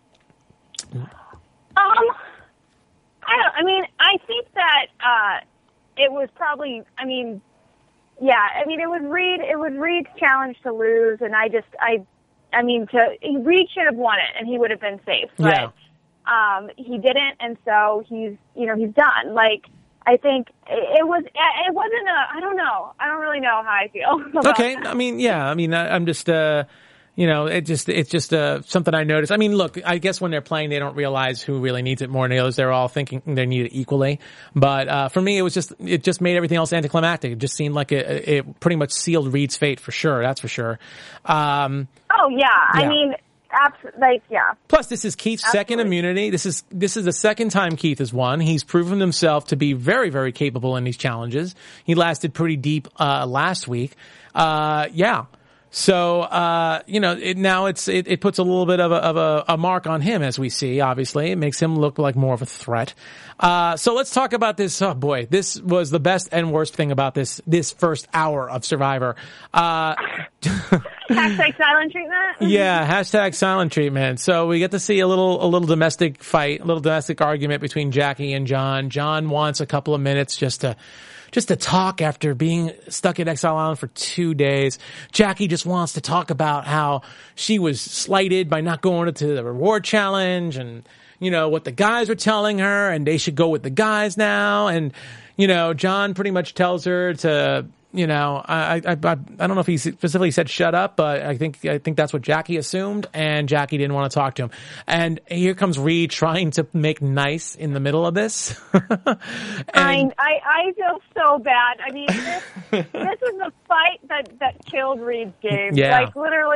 I think that, it was probably, it was Reed's challenge to lose, and Reed should have won it, and he would have been safe, but he didn't, and so he's done. Like, I think it wasn't I don't know. I don't really know how I feel about that. I'm just, it's just something I noticed. I mean, look, I guess when they're playing, they don't realize who really needs it more than the others. They're all thinking they need it equally. But for me, it just made everything else anticlimactic. It just seemed like it pretty much sealed Reed's fate for sure. That's for sure. I mean, absolutely, yeah. Plus, this is Keith's second immunity. This is the second time Keith has won. He's proven himself to be very, very capable in these challenges. He lasted pretty deep last week. So, it puts a little bit of a mark on him, as we see, obviously. It makes him look like more of a threat. So let's talk about this. Oh boy, this was the best and worst thing about this first hour of Survivor. Hashtag silent treatment? Yeah, hashtag silent treatment. So we get to see a little domestic fight, a little domestic argument between Jackie and John. John wants a couple of minutes just to talk after being stuck at Exile Island for 2 days. Jackie just wants to talk about how she was slighted by not going to the reward challenge and, what the guys were telling her and they should go with the guys now. And, John pretty much tells her to, I don't know if he specifically said shut up, but I think that's what Jackie assumed, and Jackie didn't want to talk to him. And here comes Reed trying to make nice in the middle of this. I feel so bad. I mean, this is the fight that killed Reed's game. Yeah. Like literally,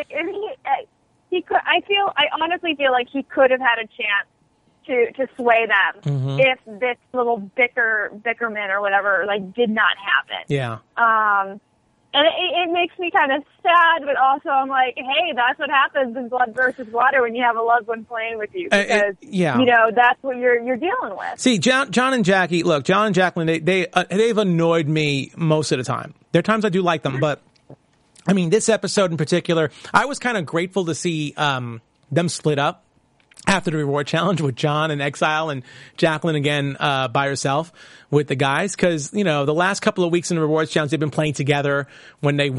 he could. I honestly feel like he could have had a chance to sway them if this little bickerman or whatever did not happen. Yeah. And it makes me kind of sad, but also I'm like, hey, that's what happens in Blood versus Water when you have a loved one playing with you, because that's what you're dealing with. See, John and Jackie. Look, John and Jacqueline, they've annoyed me most of the time. There are times I do like them, but I mean, this episode in particular, I was kind of grateful to see them split up after the reward challenge with John in exile and Jacqueline again by herself with the guys, because the last couple of weeks in the rewards challenge they've been playing together. When they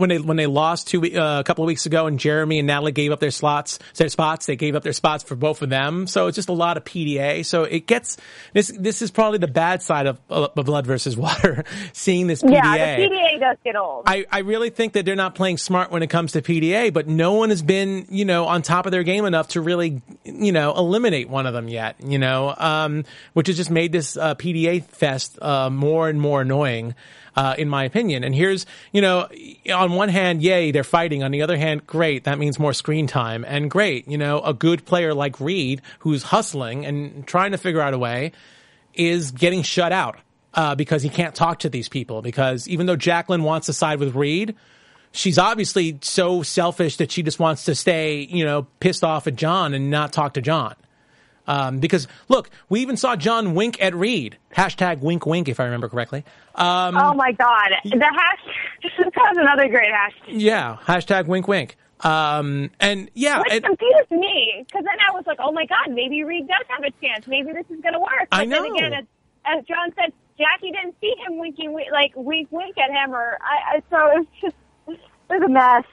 lost a couple of weeks ago, and Jeremy and Natalie gave up their spots, they gave up their spots for both of them. So it's just a lot of PDA. So it gets this is probably the bad side of Blood versus Water, seeing this PDA. Yeah, the PDA does get old. I really think that they're not playing smart when it comes to PDA, but no one has been on top of their game enough to really eliminate one of them yet. Which has just made this PDA fest more and more annoying, in my opinion. And here's, on one hand, yay, they're fighting. On the other hand, great, that means more screen time. And great, a good player like Reed, who's hustling and trying to figure out a way, is getting shut out because he can't talk to these people. Because even though Jacqueline wants to side with Reed, she's obviously so selfish that she just wants to stay, pissed off at John and not talk to John. Because look, we even saw John wink at Reed. Hashtag wink wink, if I remember correctly. Oh my God. The hashtag, that's another great hashtag. Yeah. Hashtag wink wink. And yeah. Which confused me, because then I was like, oh my God, maybe Reed does have a chance. Maybe this is going to work. But I know. Then again, as John said, Jackie didn't see him winking, wink wink at him, so it was a mess.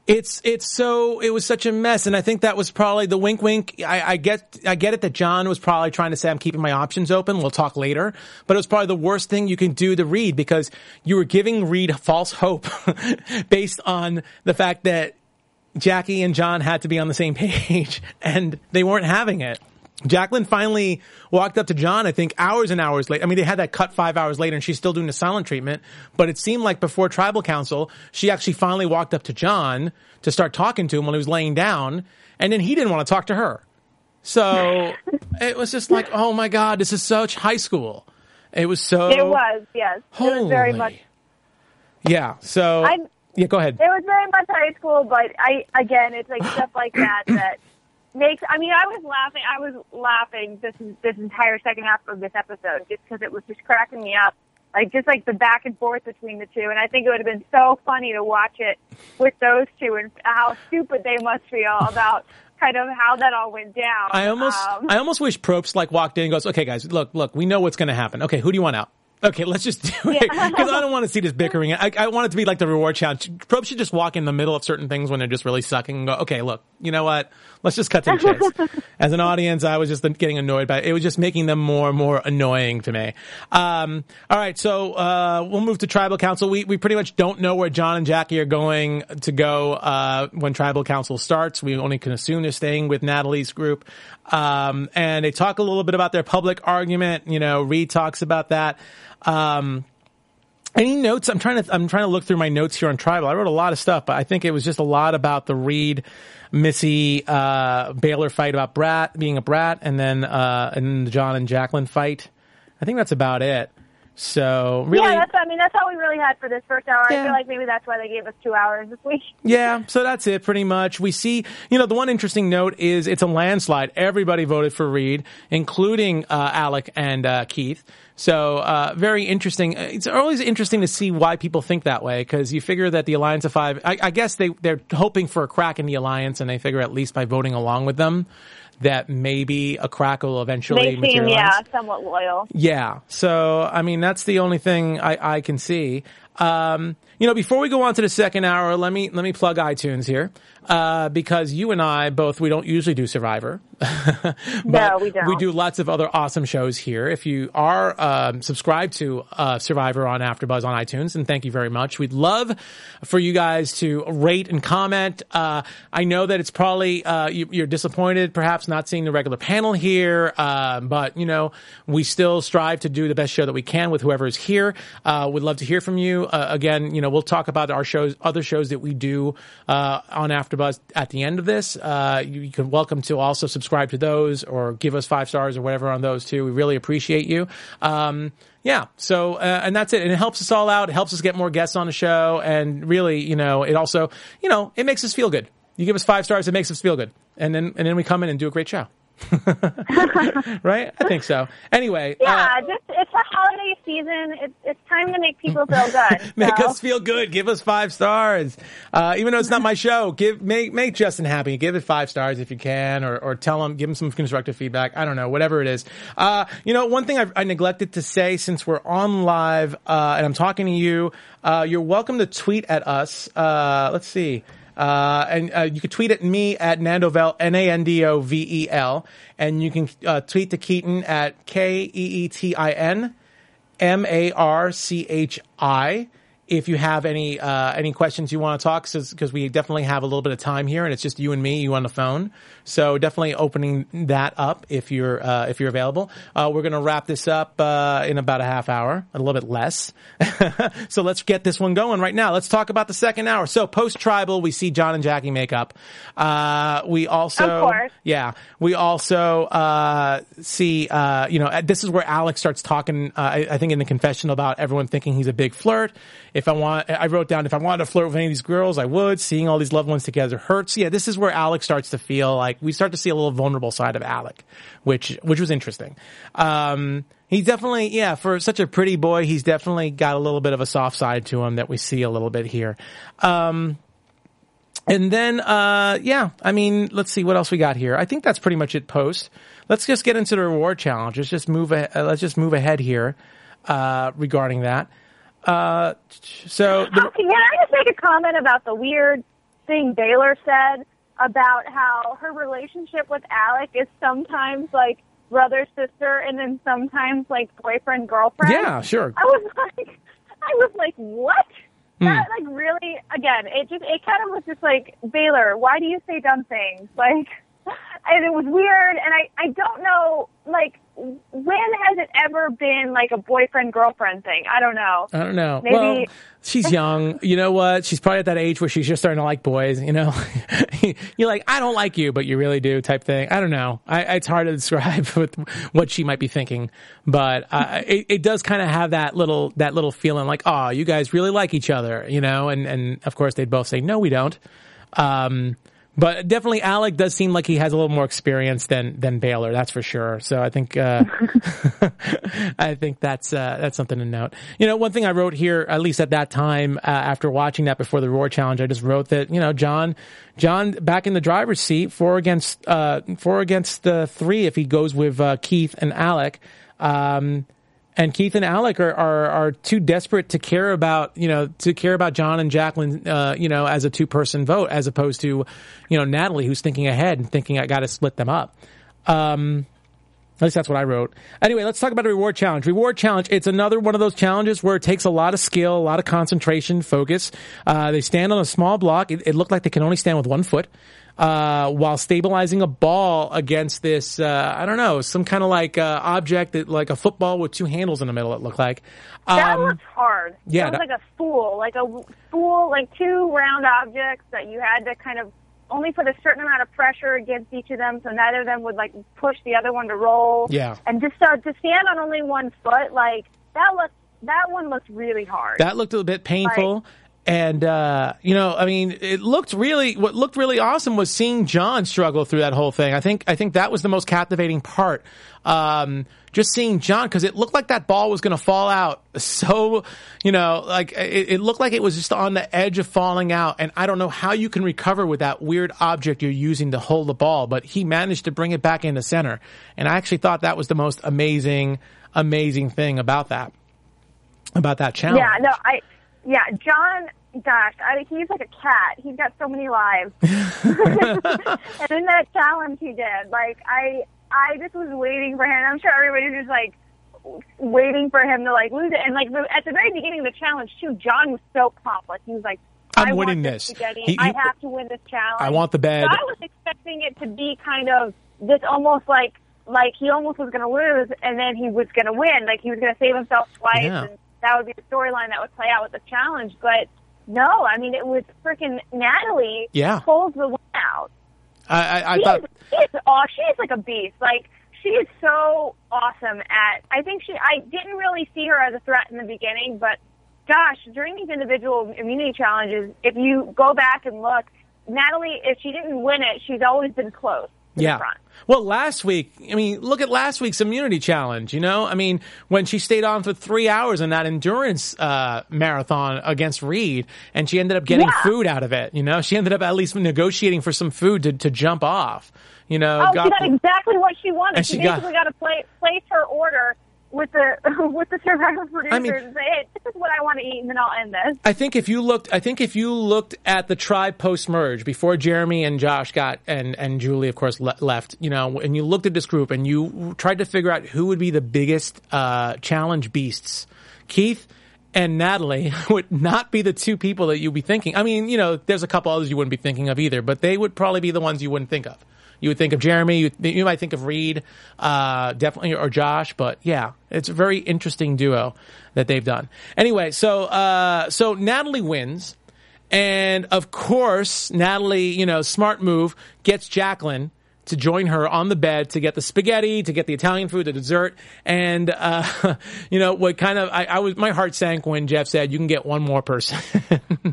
It was such a mess, and I think that was probably the wink wink. I get it that John was probably trying to say, I'm keeping my options open. We'll talk later. But it was probably the worst thing you can do to Reed, because you were giving Reed false hope based on the fact that Jackie and John had to be on the same page, and they weren't having it. Jacqueline finally walked up to John, I think, hours and hours later. I mean, they had that cut 5 hours later, and she's still doing the silent treatment. But it seemed like before Tribal Council, she actually finally walked up to John to start talking to him when he was laying down, and then he didn't want to talk to her. So it was just like, oh my God, this is such high school. It was so... It was, yes. Holy. It was very much... Yeah, so... Yeah, go ahead. It was very much high school, but again, it's like stuff like that makes, I was laughing this entire second half of this episode just because it was just cracking me up. Just the back and forth between the two. And I think it would have been so funny to watch it with those two and how stupid they must feel about kind of how that all went down. I almost wish Probst walked in and goes, okay guys, look, we know what's going to happen. Okay, who do you want out? Okay, let's just do it. Because I don't want to see this bickering. I want it to be like the reward challenge. Probst should just walk in the middle of certain things when they're just really sucking and go, okay, look, you know what? Let's just cut to the chase. As an audience, I was just getting annoyed by it. It was just making them more and more annoying to me. All right, so we'll move to Tribal Council. We pretty much don't know where John and Jackie are going to go when Tribal Council starts. We only can assume they're staying with Natalie's group. And they talk a little bit about their public argument. Reed talks about that. Any notes? I'm trying to look through my notes here on Tribal. I wrote a lot of stuff, but I think it was just a lot about the Reed, Missy, Baylor fight about Brat being a brat, and then the John and Jacqueline fight. I think that's about it. So really, yeah, that's all we really had for this first hour. Yeah. I feel like maybe that's why they gave us 2 hours this week. Yeah, so that's it pretty much. We see, the one interesting note is it's a landslide. Everybody voted for Reed, including Alec and Keith. So very interesting. It's always interesting to see why people think that way, because you figure that the Alliance of Five, I guess they're hoping for a crack in the alliance, and they figure at least by voting along with them that maybe a crack will eventually materialize. Somewhat loyal. Yeah. So, that's the only thing I can see. Before we go on to the second hour, let me plug iTunes here. Because you and I we don't usually do Survivor. No, we don't. We do lots of other awesome shows here. If you are subscribed to Survivor on AfterBuzz on iTunes, and thank you very much. We'd love for you guys to rate and comment. I know that it's probably you're disappointed perhaps not seeing the regular panel here, but we still strive to do the best show that we can with whoever is here. We'd love to hear from you. Again, we'll talk about our other shows that we do on AfterBuzz at the end of this. You can welcome to also subscribe to those or give us 5 stars or whatever on those too. We really appreciate you. So and that's it. And it helps us all out. It helps us get more guests on the show. And really, it also, it makes us feel good. You give us 5 stars, it makes us feel good. And then we come in and do a great show. Right? I think so. Anyway. Yeah, it's a holiday season. It's time to make people feel good. Make us feel good. Give us 5 stars. Even though it's not my show, make Justin happy. Give it 5 stars if you can, or give him some constructive feedback. I don't know, whatever it is. One thing I neglected to say since we're on live, and I'm talking to you, you're welcome to tweet at us. Let's see. And you can tweet at me at Nandovel, Nandovel, and you can tweet to Keaton at KeetinMarchi if you have any questions you want to talk, because we definitely have a little bit of time here, and it's just you and me, you on the phone. So definitely opening that up if you're available. We're going to wrap this up in about a half hour, a little bit less. So let's get this one going right now. Let's talk about the second hour. So post-tribal, we see John and Jackie make up. We also, of course. Yeah, we also see, this is where Alex starts talking, I think in the confessional, about everyone thinking he's a big flirt. I wrote down, if I wanted to flirt with any of these girls, I would. Seeing all these loved ones together hurts. Yeah, this is where Alex starts to feel like we start to see a little vulnerable side of Alec, which was interesting. He definitely, for such a pretty boy, he's definitely got a little bit of a soft side to him that we see a little bit here. And then, let's see what else we got here. I think that's pretty much it post. Let's just get into the reward challenge. Let's just move ahead here, regarding that. Can I just make a comment about the weird thing Baylor said about how her relationship with Alec is sometimes like brother sister and then sometimes like boyfriend girlfriend? Yeah, sure. I was like, what? That like really, again, it kind of was just like, Baylor, why do you say dumb things? Like, and it was weird, and I don't know, like, when has it ever been like a boyfriend-girlfriend thing? I don't know. Maybe. Well, she's young. You know what? She's probably at that age where she's just starting to like boys, You're like, I don't like you, but you really do type thing. I don't know. It's hard to describe with what she might be thinking. But it does kind of have that little feeling like, oh, you guys really like each other, And of course, they'd both say, no, we don't. But definitely Alec does seem like he has a little more experience than Baylor, that's for sure. So I think, I think that's something to note. One thing I wrote here, at least at that time, after watching that before the Roar Challenge, I just wrote that, John back in the driver's seat, 4 against 3 if he goes with, Keith and Alec. And Keith and Alec are too desperate to care about John and Jacqueline, as a 2-person vote, as opposed to, Natalie, who's thinking ahead and thinking, I got to split them up. At least that's what I wrote. Anyway, let's talk about a reward challenge. Reward challenge, it's another one of those challenges where it takes a lot of skill, a lot of concentration, focus. They stand on a small block. It looked like they can only stand with 1 foot. While stabilizing a ball against this, some kind of like, object that, like a football with 2 handles in the middle, it looked like. That looks hard. Yeah. That was like a spool, like 2 round objects that you had to kind of only put a certain amount of pressure against each of them, so neither of them would like push the other one to roll. Yeah. And just to stand on only 1 foot, like, that looks that one looked really hard. That looked a bit painful. And, I mean, what looked really awesome was seeing John struggle through that whole thing. I think that was the most captivating part. Just seeing John, because it looked like that ball was going to fall out. So, it looked like it was just on the edge of falling out. And I don't know how you can recover with that weird object you're using to hold the ball, but he managed to bring it back into center. And I actually thought that was the most amazing thing about that challenge. John, gosh, he's like a cat. He's got so many lives. And in that challenge he did, I just was waiting for him. I'm sure everybody was just like waiting for him to like lose it. And like at the very beginning of the challenge too, John was so pumped. Like he was like, I'm winning this. I have to win this challenge. I want the bed. So I was expecting it to be kind of this almost like he almost was going to lose and then he was going to win. Like he was going to save himself twice. Yeah. And that would be the storyline that would play out with the challenge. But no, I mean, it was freaking Natalie pulls the win out. I thought she's like a beast. Like she is so awesome at. I didn't really see her as a threat in the beginning, but gosh, during these individual immunity challenges, if you go back and look, Natalie, if she didn't win it, she's always been close to the front. Well, last week, I mean, look at last week's immunity challenge, I mean, when she stayed on for 3 hours in that endurance marathon against Reed, and she ended up getting food out of it, she ended up at least negotiating for some food to jump off, she got exactly what she wanted. She basically got to place her order with the Survivor producers and say, hey, this is what I want to eat, and then I'll end this. I think if you looked at the tribe post-merge before Jeremy and Josh got and Julie, of course, left, and you looked at this group and you tried to figure out who would be the biggest challenge beasts, Keith and Natalie would not be the two people that you'd be thinking. I mean, there's a couple others you wouldn't be thinking of either, but they would probably be the ones you wouldn't think of. You would think of Jeremy. You might think of Reed, definitely, or Josh. But yeah, it's a very interesting duo that they've done. Anyway, so Natalie wins, and of course, Natalie, smart move, gets Jacqueline to join her on the bed to get the spaghetti, to get the Italian food, the dessert, and what kind of my heart sank when Jeff said you can get one more person. And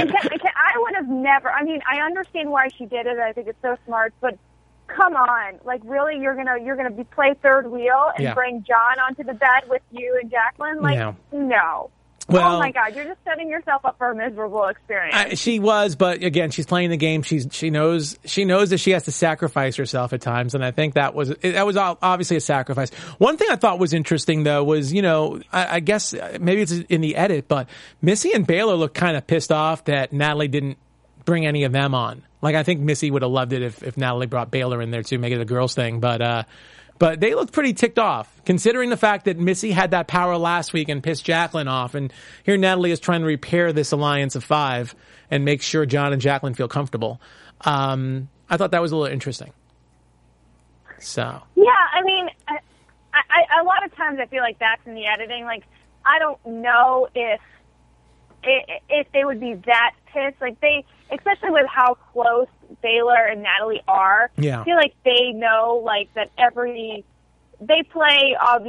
I would have never. I mean, I understand why she did it. I think it's so smart, but. Come on, like really, you're gonna play third wheel and bring John onto the bed with you and Jacqueline? Like, no. Well, oh my God, you're just setting yourself up for a miserable experience. She was, but again, she's playing the game. She knows that she has to sacrifice herself at times, and I think that was obviously a sacrifice. One thing I thought was interesting though was, I guess maybe it's in the edit, but Missy and Baylor looked kind of pissed off that Natalie didn't bring any of them on. Like, I think Missy would have loved it if Natalie brought Baylor in there too, make it a girls thing. But they looked pretty ticked off, considering the fact that Missy had that power last week and pissed Jacqueline off. And here Natalie is trying to repair this alliance of 5 and make sure John and Jacqueline feel comfortable. I thought that was a little interesting. So. Yeah, I mean, I a lot of times I feel like that's in the editing. Like, I don't know if they would be that pissed. Like, especially with how close Baylor and Natalie are, I feel like they know, like, that they play all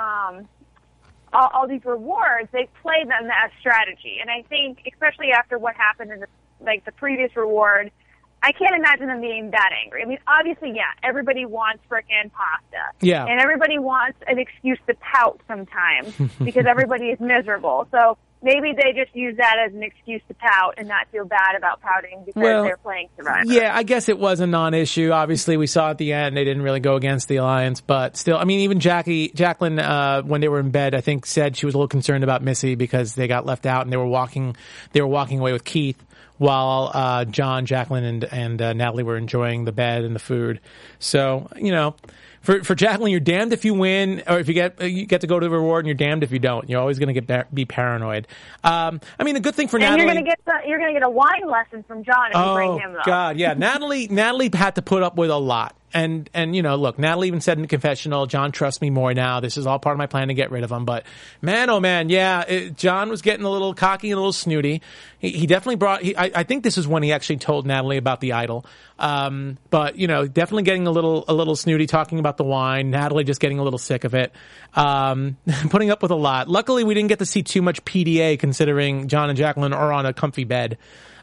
these rewards, they play them as strategy. And I think, especially after what happened in the previous reward, I can't imagine them being that angry. I mean, obviously, everybody wants frickin' pasta. Yeah. And everybody wants an excuse to pout sometimes because everybody is miserable. So maybe they just use that as an excuse to pout and not feel bad about pouting because they're playing Survivor. Yeah, I guess it was a non-issue. Obviously, we saw at the end they didn't really go against the alliance, but still, I mean, even Jacqueline, when they were in bed, I think said she was a little concerned about Missy because they got left out and they were walking away with Keith while John, Jacqueline, and Natalie were enjoying the bed and the food. So, For Jacqueline, you're damned if you win, or if you get to go to the reward, and you're damned if you don't. You're always going to be paranoid. I mean, the good thing for Natalie, you're going to get a wine lesson from John if you bring him. Though. God, yeah. Natalie had to put up with a lot, And look, Natalie even said in the confessional, John trusts me more now. This is all part of my plan to get rid of him. But man, oh man, yeah, John was getting a little cocky and a little snooty. He definitely I think this is when he actually told Natalie about the idol. But definitely getting a little snooty talking about the wine. Natalie just getting a little sick of it. Putting up with a lot. Luckily, we didn't get to see too much PDA considering John and Jacqueline are on a comfy bed.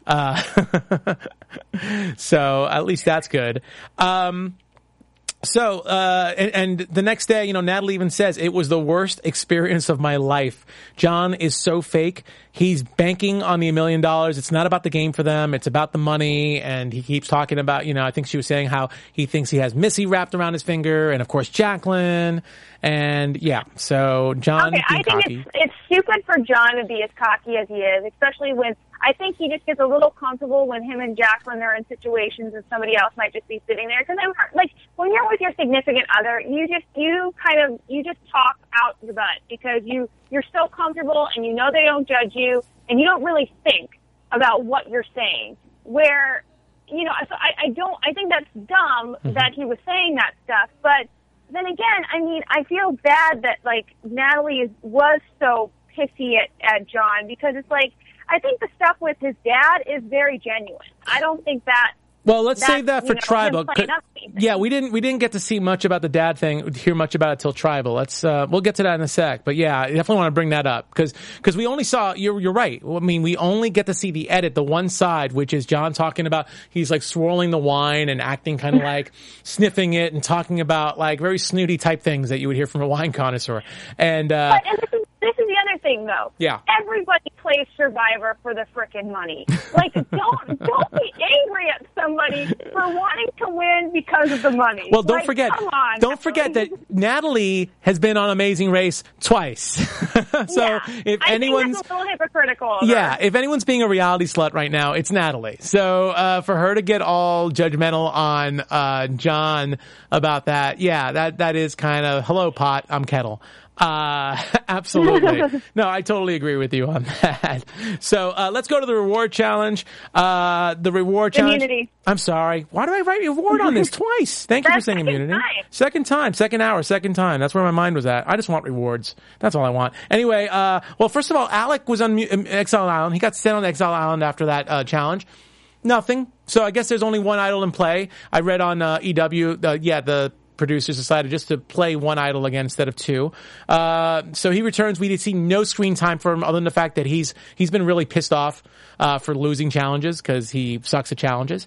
So at least that's good. And the next day, Natalie even says it was the worst experience of my life. John is so fake. He's banking on the $1 million. It's not about the game for them. It's about the money. And he keeps talking about, I think she was saying how he thinks he has Missy wrapped around his finger and of course Jacqueline. And yeah, so John. Okay, I think it's stupid for John to be as cocky as he is, especially when I think he just gets a little comfortable when him and Jacqueline are in situations and somebody else might just be sitting there. Because like when you're with your significant other, you just talk out the butt because you're so comfortable and they don't judge you and you don't really think about what you're saying. Where so I think that's dumb that he was saying that stuff, but. Then again, I mean, I feel bad that, Natalie was so pissy at John because it's I think the stuff with his dad is very genuine. I don't think that... Well, let's save that for Tribal. Yeah, we didn't get to see much about the dad thing, hear much about it till Tribal. We'll get to that in a sec. But yeah, I definitely want to bring that up because we only saw, you're right. I mean, we only get to see the edit, the one side, which is John talking about, he's swirling the wine and acting kind of sniffing it and talking about very snooty type things that you would hear from a wine connoisseur. And this is the other thing, though. Yeah. Everybody plays Survivor for the frickin' money. Don't be angry at somebody for wanting to win because of the money. Well, don't forget that Natalie has been on Amazing Race twice. So if anyone's think that's a little hypocritical. If anyone's being a reality slut right now, it's Natalie. So for her to get all judgmental on John about that, that is kind of hello pot, I'm kettle. Absolutely. No, I totally agree with you on that. So, let's go to the reward challenge. The reward challenge. Immunity. I'm sorry. Why do I write reward on this twice? Thank you for saying immunity. Second time. Second hour, second time. That's where my mind was at. I just want rewards. That's all I want. Anyway, well, first of all, Alec was on Exile Island. He got sent on Exile Island after that, challenge. Nothing. So I guess there's only one idol in play. I read on, EW, the producers decided just to play one idol again instead of two. So he returns. We did see no screen time for him other than the fact that he's been really pissed off, for losing challenges because he sucks at challenges.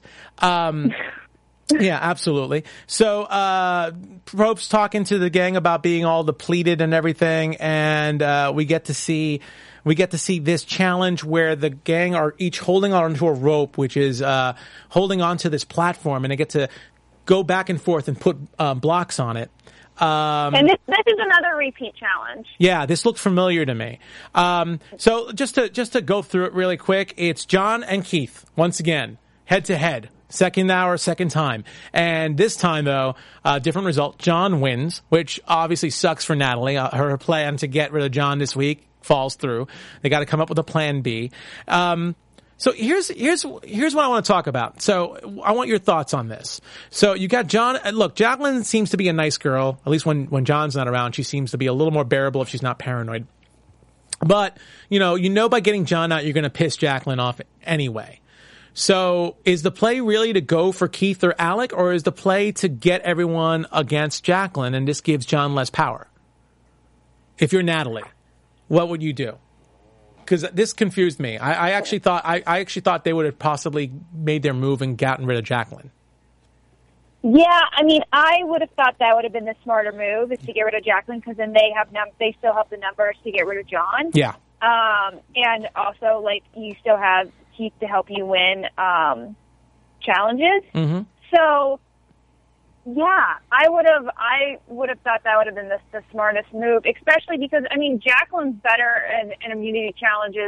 Yeah, absolutely. So, Probst's talking to the gang about being all depleted and everything. And, we get to see this challenge where the gang are each holding onto a rope, which is, holding onto this platform, and they get to go back and forth and put blocks on it. And this is another repeat challenge. Yeah, this looked familiar to me. So just to go through it really quick, it's John and Keith once again, head to head. Second hour, second time. And this time, though, different result. John wins, which obviously sucks for Natalie. Her plan to get rid of John this week falls through. They got to come up with a plan B. So here's what I want to talk about. So I want your thoughts on this. So you got John. Look, Jacqueline seems to be a nice girl. At least when John's not around, she seems to be a little more bearable if she's not paranoid. But by getting John out, you're going to piss Jacqueline off anyway. So is the play really to go for Keith or Alec, or is the play to get everyone against Jacqueline and this gives John less power? If you're Natalie, what would you do? Because this confused me. I actually thought they would have possibly made their move and gotten rid of Jacqueline. Yeah, I mean, I would have thought that would have been the smarter move, is to get rid of Jacqueline, because then they still have the numbers to get rid of John. Yeah. And also, you still have Keith to help you win challenges. Mm-hmm. So, yeah, I would have thought that would have been the smartest move, especially because, I mean, Jacqueline's better in immunity challenges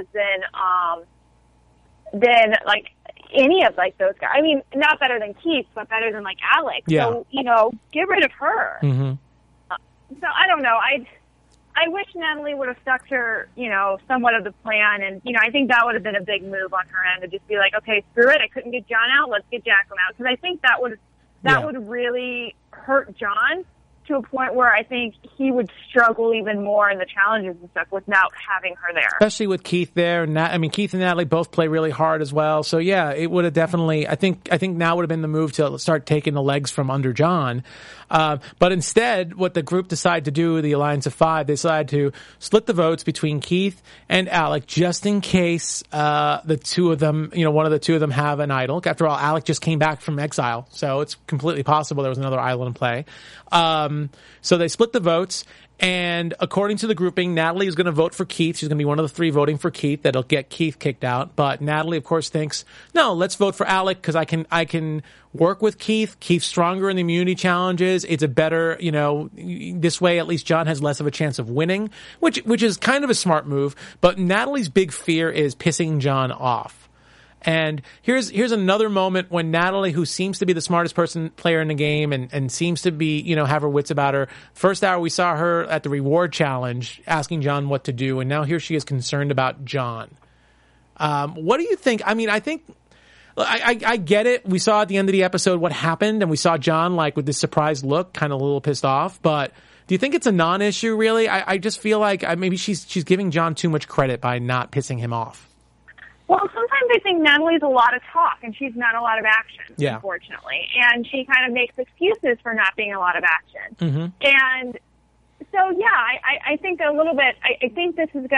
than any of those guys. I mean, not better than Keith, but better than Alec. Yeah. So, get rid of her. Mm-hmm. So I don't know. I wish Natalie would have stuck to, somewhat of the plan. And, I think that would have been a big move on her end to just be like, okay, screw it. I couldn't get John out. Let's get Jacqueline out. Because I think that would have that would really hurt John to a point where I think he would struggle even more in the challenges and stuff without having her there. Especially with Keith there. Keith and Natalie both play really hard as well. So yeah, it would have definitely, I think now would have been the move to start taking the legs from under John. But instead, what the group decided to do, the Alliance of Five, they decided to split the votes between Keith and Alec just in case, the two of them, one of the two of them have an idol. After all, Alec just came back from exile. So it's completely possible there was another idol in play. So they split the votes, and according to the grouping, Natalie is going to vote for Keith. She's going to be one of the three voting for Keith. That'll get Keith kicked out. But Natalie, of course, thinks, no, let's vote for Alec because I can work with Keith. Keith's stronger in the immunity challenges. It's a better, this way at least John has less of a chance of winning, which is kind of a smart move. But Natalie's big fear is pissing John off. And here's another moment when Natalie, who seems to be the smartest player in the game and seems to be, have her wits about her. First hour we saw her at the reward challenge asking John what to do, and now here she is concerned about John. What do you think? I mean, I think I get it. We saw at the end of the episode what happened, and we saw John with this surprised look, kind of a little pissed off, but do you think it's a non-issue really? I just feel like maybe she's giving John too much credit by not pissing him off. Well, sometimes I think Natalie's a lot of talk, and she's not a lot of action, unfortunately. And she kind of makes excuses for not being a lot of action. Mm-hmm. And so, yeah, I think a little bit, I think this was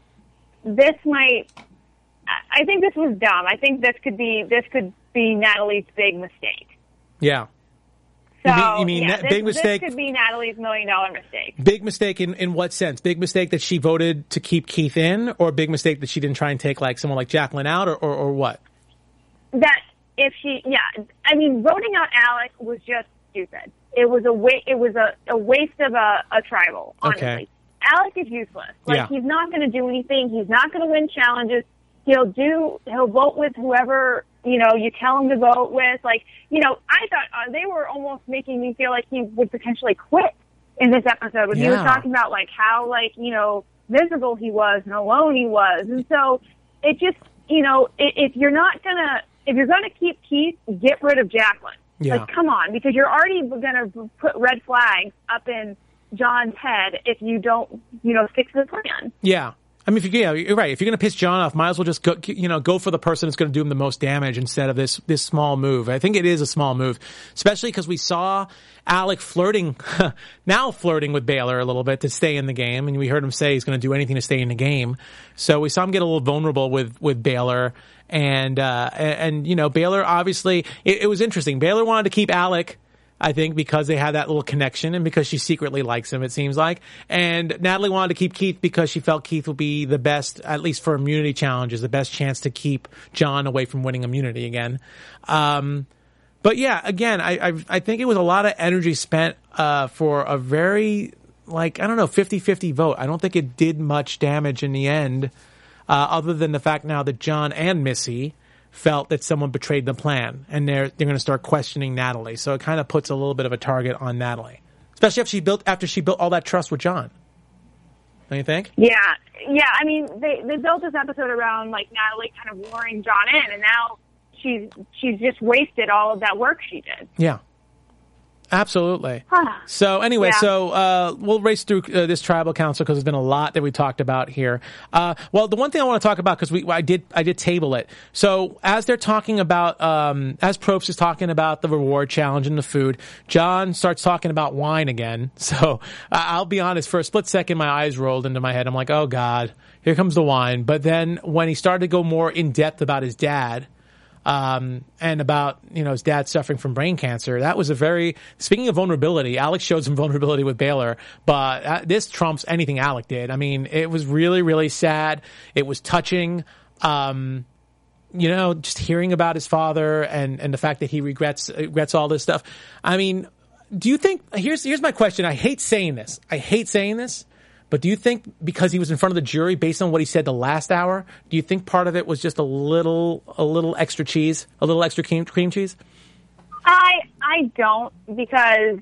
dumb. I think this could be Natalie's big mistake. Yeah. So, you mean big mistake? This could be Natalie's $1 million mistake. Big mistake in what sense? Big mistake that she voted to keep Keith in, or big mistake that she didn't try and take someone like Jacqueline out, or what? That if she, I mean, voting out Alec was just stupid. It was a waste of a tribal, honestly. Okay. Alec is useless. He's not going to do anything. He's not going to win challenges. He'll vote with whoever, you tell him to vote with. I thought they were almost making me feel like he would potentially quit in this episode when he was talking about how miserable he was and alone he was. And so it just, if you're gonna keep Keith, get rid of Jacqueline. Yeah. Come on, because you're already gonna put red flags up in John's head if you don't, fix the plan. Yeah. I mean, you're right. If you're going to piss John off, might as well just go for the person that's going to do him the most damage instead of this small move. I think it is a small move, especially because we saw Alec flirting with Baylor a little bit to stay in the game, and we heard him say he's going to do anything to stay in the game. So we saw him get a little vulnerable with Baylor, and Baylor obviously it was interesting. Baylor wanted to keep Alec, I think, because they had that little connection and because she secretly likes him, it seems like. And Natalie wanted to keep Keith because she felt Keith would be the best, at least for immunity challenges, the best chance to keep John away from winning immunity again. But yeah, again, I think it was a lot of energy spent, for a very, 50-50 vote. I don't think it did much damage in the end, other than the fact now that John and Missy felt that someone betrayed the plan, and they're going to start questioning Natalie. So it kind of puts a little bit of a target on Natalie, especially after she built all that trust with John. Don't you think? Yeah. I mean, they built this episode around Natalie kind of luring John in, and now she's just wasted all of that work she did. Yeah. Absolutely. So anyway, we'll race through this tribal council because there's been a lot that we talked about here. Well, the one thing I want to talk about, because I did table it. So as they're talking about, as Probst is talking about the reward challenge and the food, John starts talking about wine again. So I'll be honest, for a split second, my eyes rolled into my head. I'm like, oh God, here comes the wine. But then when he started to go more in depth about his dad, and about, his dad suffering from brain cancer. That was speaking of vulnerability, Alex showed some vulnerability with Baylor, but this trumps anything Alec did. I mean, it was really, really sad. It was touching. Just hearing about his father and the fact that he regrets all this stuff. I mean, do you think, here's my question. I hate saying this, but do you think because he was in front of the jury, based on what he said the last hour, do you think part of it was just a little extra cheese, a little extra cream cheese? I don't, because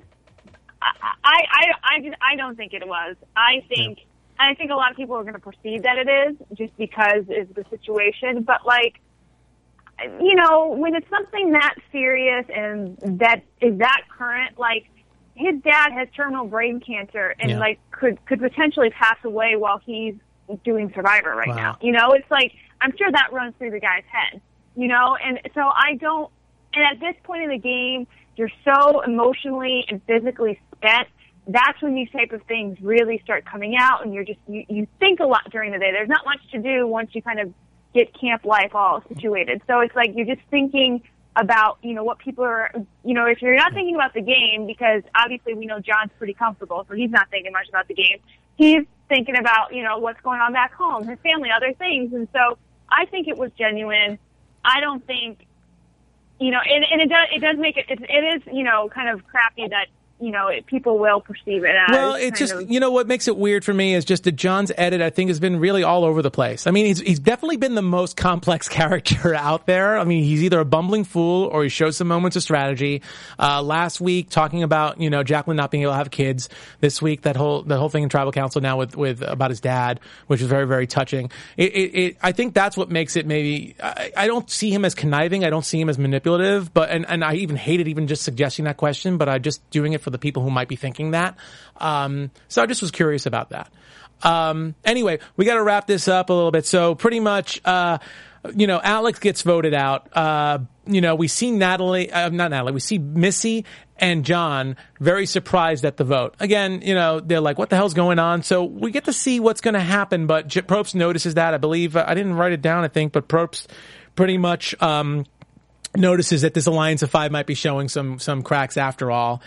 I don't think it was. I think a lot of people are going to perceive that it is just because it's the situation. But when it's something that serious and that is that current, like, his dad has terminal brain cancer and like could potentially pass away while he's doing Survivor right now. It's like, I'm sure that runs through the guy's head, and so and at this point in the game, you're so emotionally and physically spent. That's when these type of things really start coming out, and you think a lot during the day. There's not much to do once you kind of get camp life all situated. So it's like you're just thinking about, what people are, if you're not thinking about the game, because obviously we know John's pretty comfortable, so he's not thinking much about the game. He's thinking about, what's going on back home, his family, other things. And so I think it was genuine. I don't think, and it does make it is, kind of crappy that, people will perceive it as. Well, it's just, what makes it weird for me is just that John's edit, I think, has been really all over the place. I mean, he's definitely been the most complex character out there. I mean, he's either a bumbling fool or he shows some moments of strategy. Last week, talking about, Jacqueline not being able to have kids. This week, that whole thing in Tribal Council now with about his dad, which is very, very touching. I think that's what makes it maybe, I don't see him as conniving. I don't see him as manipulative, and I even hated even just suggesting that question, but I just doing it for the people who might be thinking that. So I just was curious about that. Anyway, we got to wrap this up a little bit. So pretty much, Alex gets voted out. We see we see Missy and John very surprised at the vote. Again, they're like, what the hell's going on? So we get to see what's going to happen, but Probst notices that. I believe, I didn't write it down, I think, but Probst pretty much, notices that this alliance of 5 might be showing some cracks after all.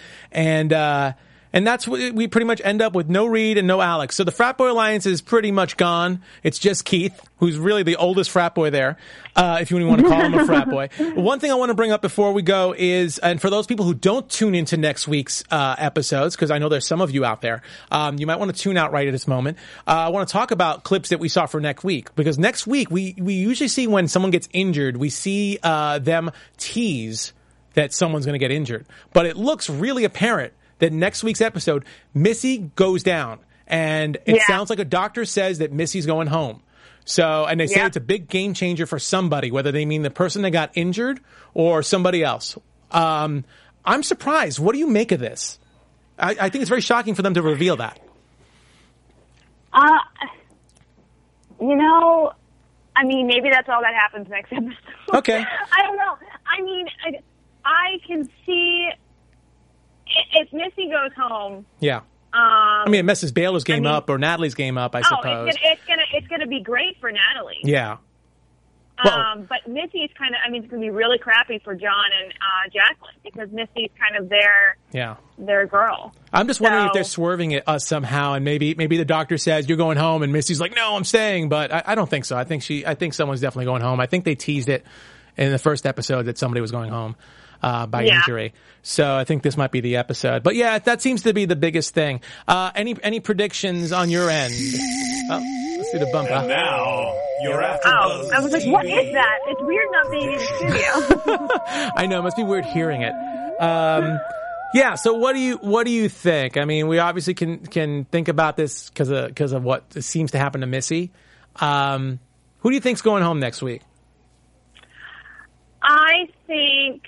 And that's what we pretty much end up with: no Reed and no Alex. So the frat boy alliance is pretty much gone. It's just Keith, who's really the oldest frat boy there, if you want to call him a frat boy. One thing I want to bring up before we go is, and for those people who don't tune into next week's episodes, because I know there's some of you out there, you might want to tune out right at this moment. I want to talk about clips that we saw for next week, because next week we usually see when someone gets injured, we see them tease that someone's going to get injured. But it looks really apparent that next week's episode, Missy goes down. And it sounds like a doctor says that Missy's going home. So, and they say it's a big game changer for somebody, whether they mean the person that got injured or somebody else. I'm surprised. What do you make of this? I think it's very shocking for them to reveal that. I mean, maybe that's all that happens next episode. Okay. I don't know. I mean, I can see if Missy goes home. Yeah. It messes Baylor's game up or Natalie's game up, I suppose. It's gonna be great for Natalie. Yeah. Well, but Missy's kind of, it's going to be really crappy for John and Jacqueline, because Missy's kind of their girl. I'm just wondering if they're swerving it us somehow, and maybe the doctor says you're going home, and Missy's like, no, I'm staying. But I don't think so. I think someone's definitely going home. I think they teased it in the first episode that somebody was going home by injury. So I think this might be the episode. But yeah, that seems to be the biggest thing. Any predictions on your end? Oh, let's do the bump. And now you're after Buzz I was like, what is that? It's weird not being in the studio. I know, it must be weird hearing it. Yeah, so what do you think? I mean, we obviously can think about this because of what seems to happen to Missy. Who do you think's going home next week? I think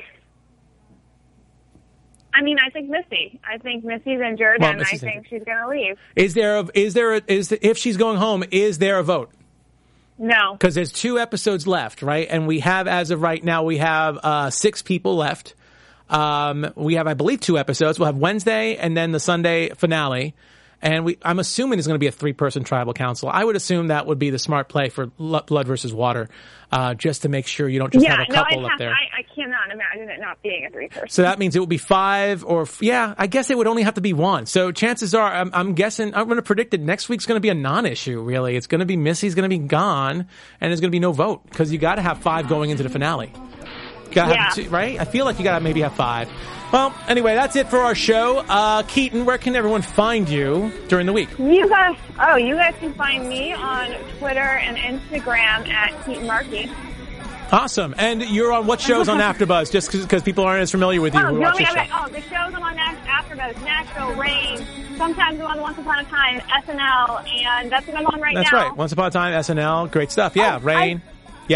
Missy. I think Missy's injured, and I think she's going to leave. If she's going home, is there a vote? No. Because there's 2 episodes left, right? And we have, as of right now, we have 6 people left. We have, I believe, 2 episodes. We'll have Wednesday and then the Sunday finale. And I'm assuming it's going to be a 3-person tribal council. I would assume that would be the smart play for Blood versus Water, just to make sure you don't just have a couple up there. I cannot imagine it not being a 3-person. So that means it would be 5 or, I guess it would only have to be 1. So chances are, I'm guessing, I'm going to predict that next week's going to be a non-issue, really. It's going to be Missy's going to be gone, and there's going to be no vote, because you got to have 5 going into the finale. Have 2, right? I feel like you got to maybe have 5. Well, anyway, that's it for our show. Keaton, where can everyone find you during the week? You guys can find me on Twitter and Instagram at Keaton Markey. Awesome. And you're on what shows on AfterBuzz, just because people aren't as familiar with you who watch the show? The shows I'm on AfterBuzz, Nashville, Reign. Sometimes I'm on Once Upon a Time, SNL, and that's what I'm on right now. That's right. Once Upon a Time, SNL. Great stuff. Yeah, Reign. Yeah?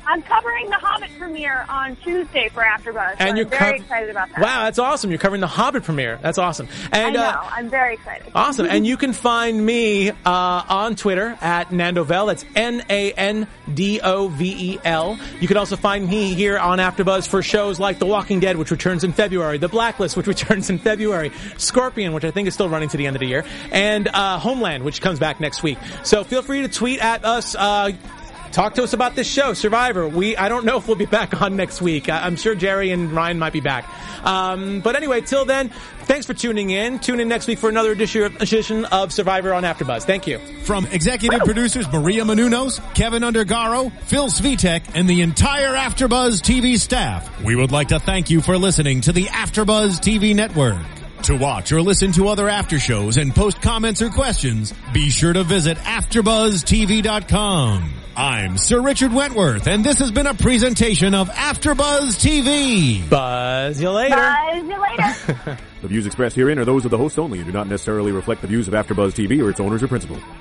I'm covering the Hobbit premiere on Tuesday for AfterBuzz. So I'm very excited about that. Wow, that's awesome. You're covering the Hobbit premiere. That's awesome. And, I know. I'm very excited. Awesome. And you can find me on Twitter at Nandovel. That's Nandovel. You can also find me here on AfterBuzz for shows like The Walking Dead, which returns in February, The Blacklist, which returns in February, Scorpion, which I think is still running to the end of the year, and Homeland, which comes back next week. So feel free to tweet at us. Talk to us about this show, Survivor. I don't know if we'll be back on next week. I'm sure Jerry and Ryan might be back. But anyway, till then, thanks for tuning in. Tune in next week for another edition of Survivor on AfterBuzz. Thank you. From executive producers Maria Menounos, Kevin Undergaro, Phil Svitek, and the entire AfterBuzz TV staff, we would like to thank you for listening to the AfterBuzz TV network. To watch or listen to other after shows and post comments or questions, be sure to visit AfterBuzzTV.com. I'm Sir Richard Wentworth, and this has been a presentation of AfterBuzz TV. Buzz you later. Buzz you later. The views expressed herein are those of the host only and do not necessarily reflect the views of AfterBuzz TV or its owners or principals.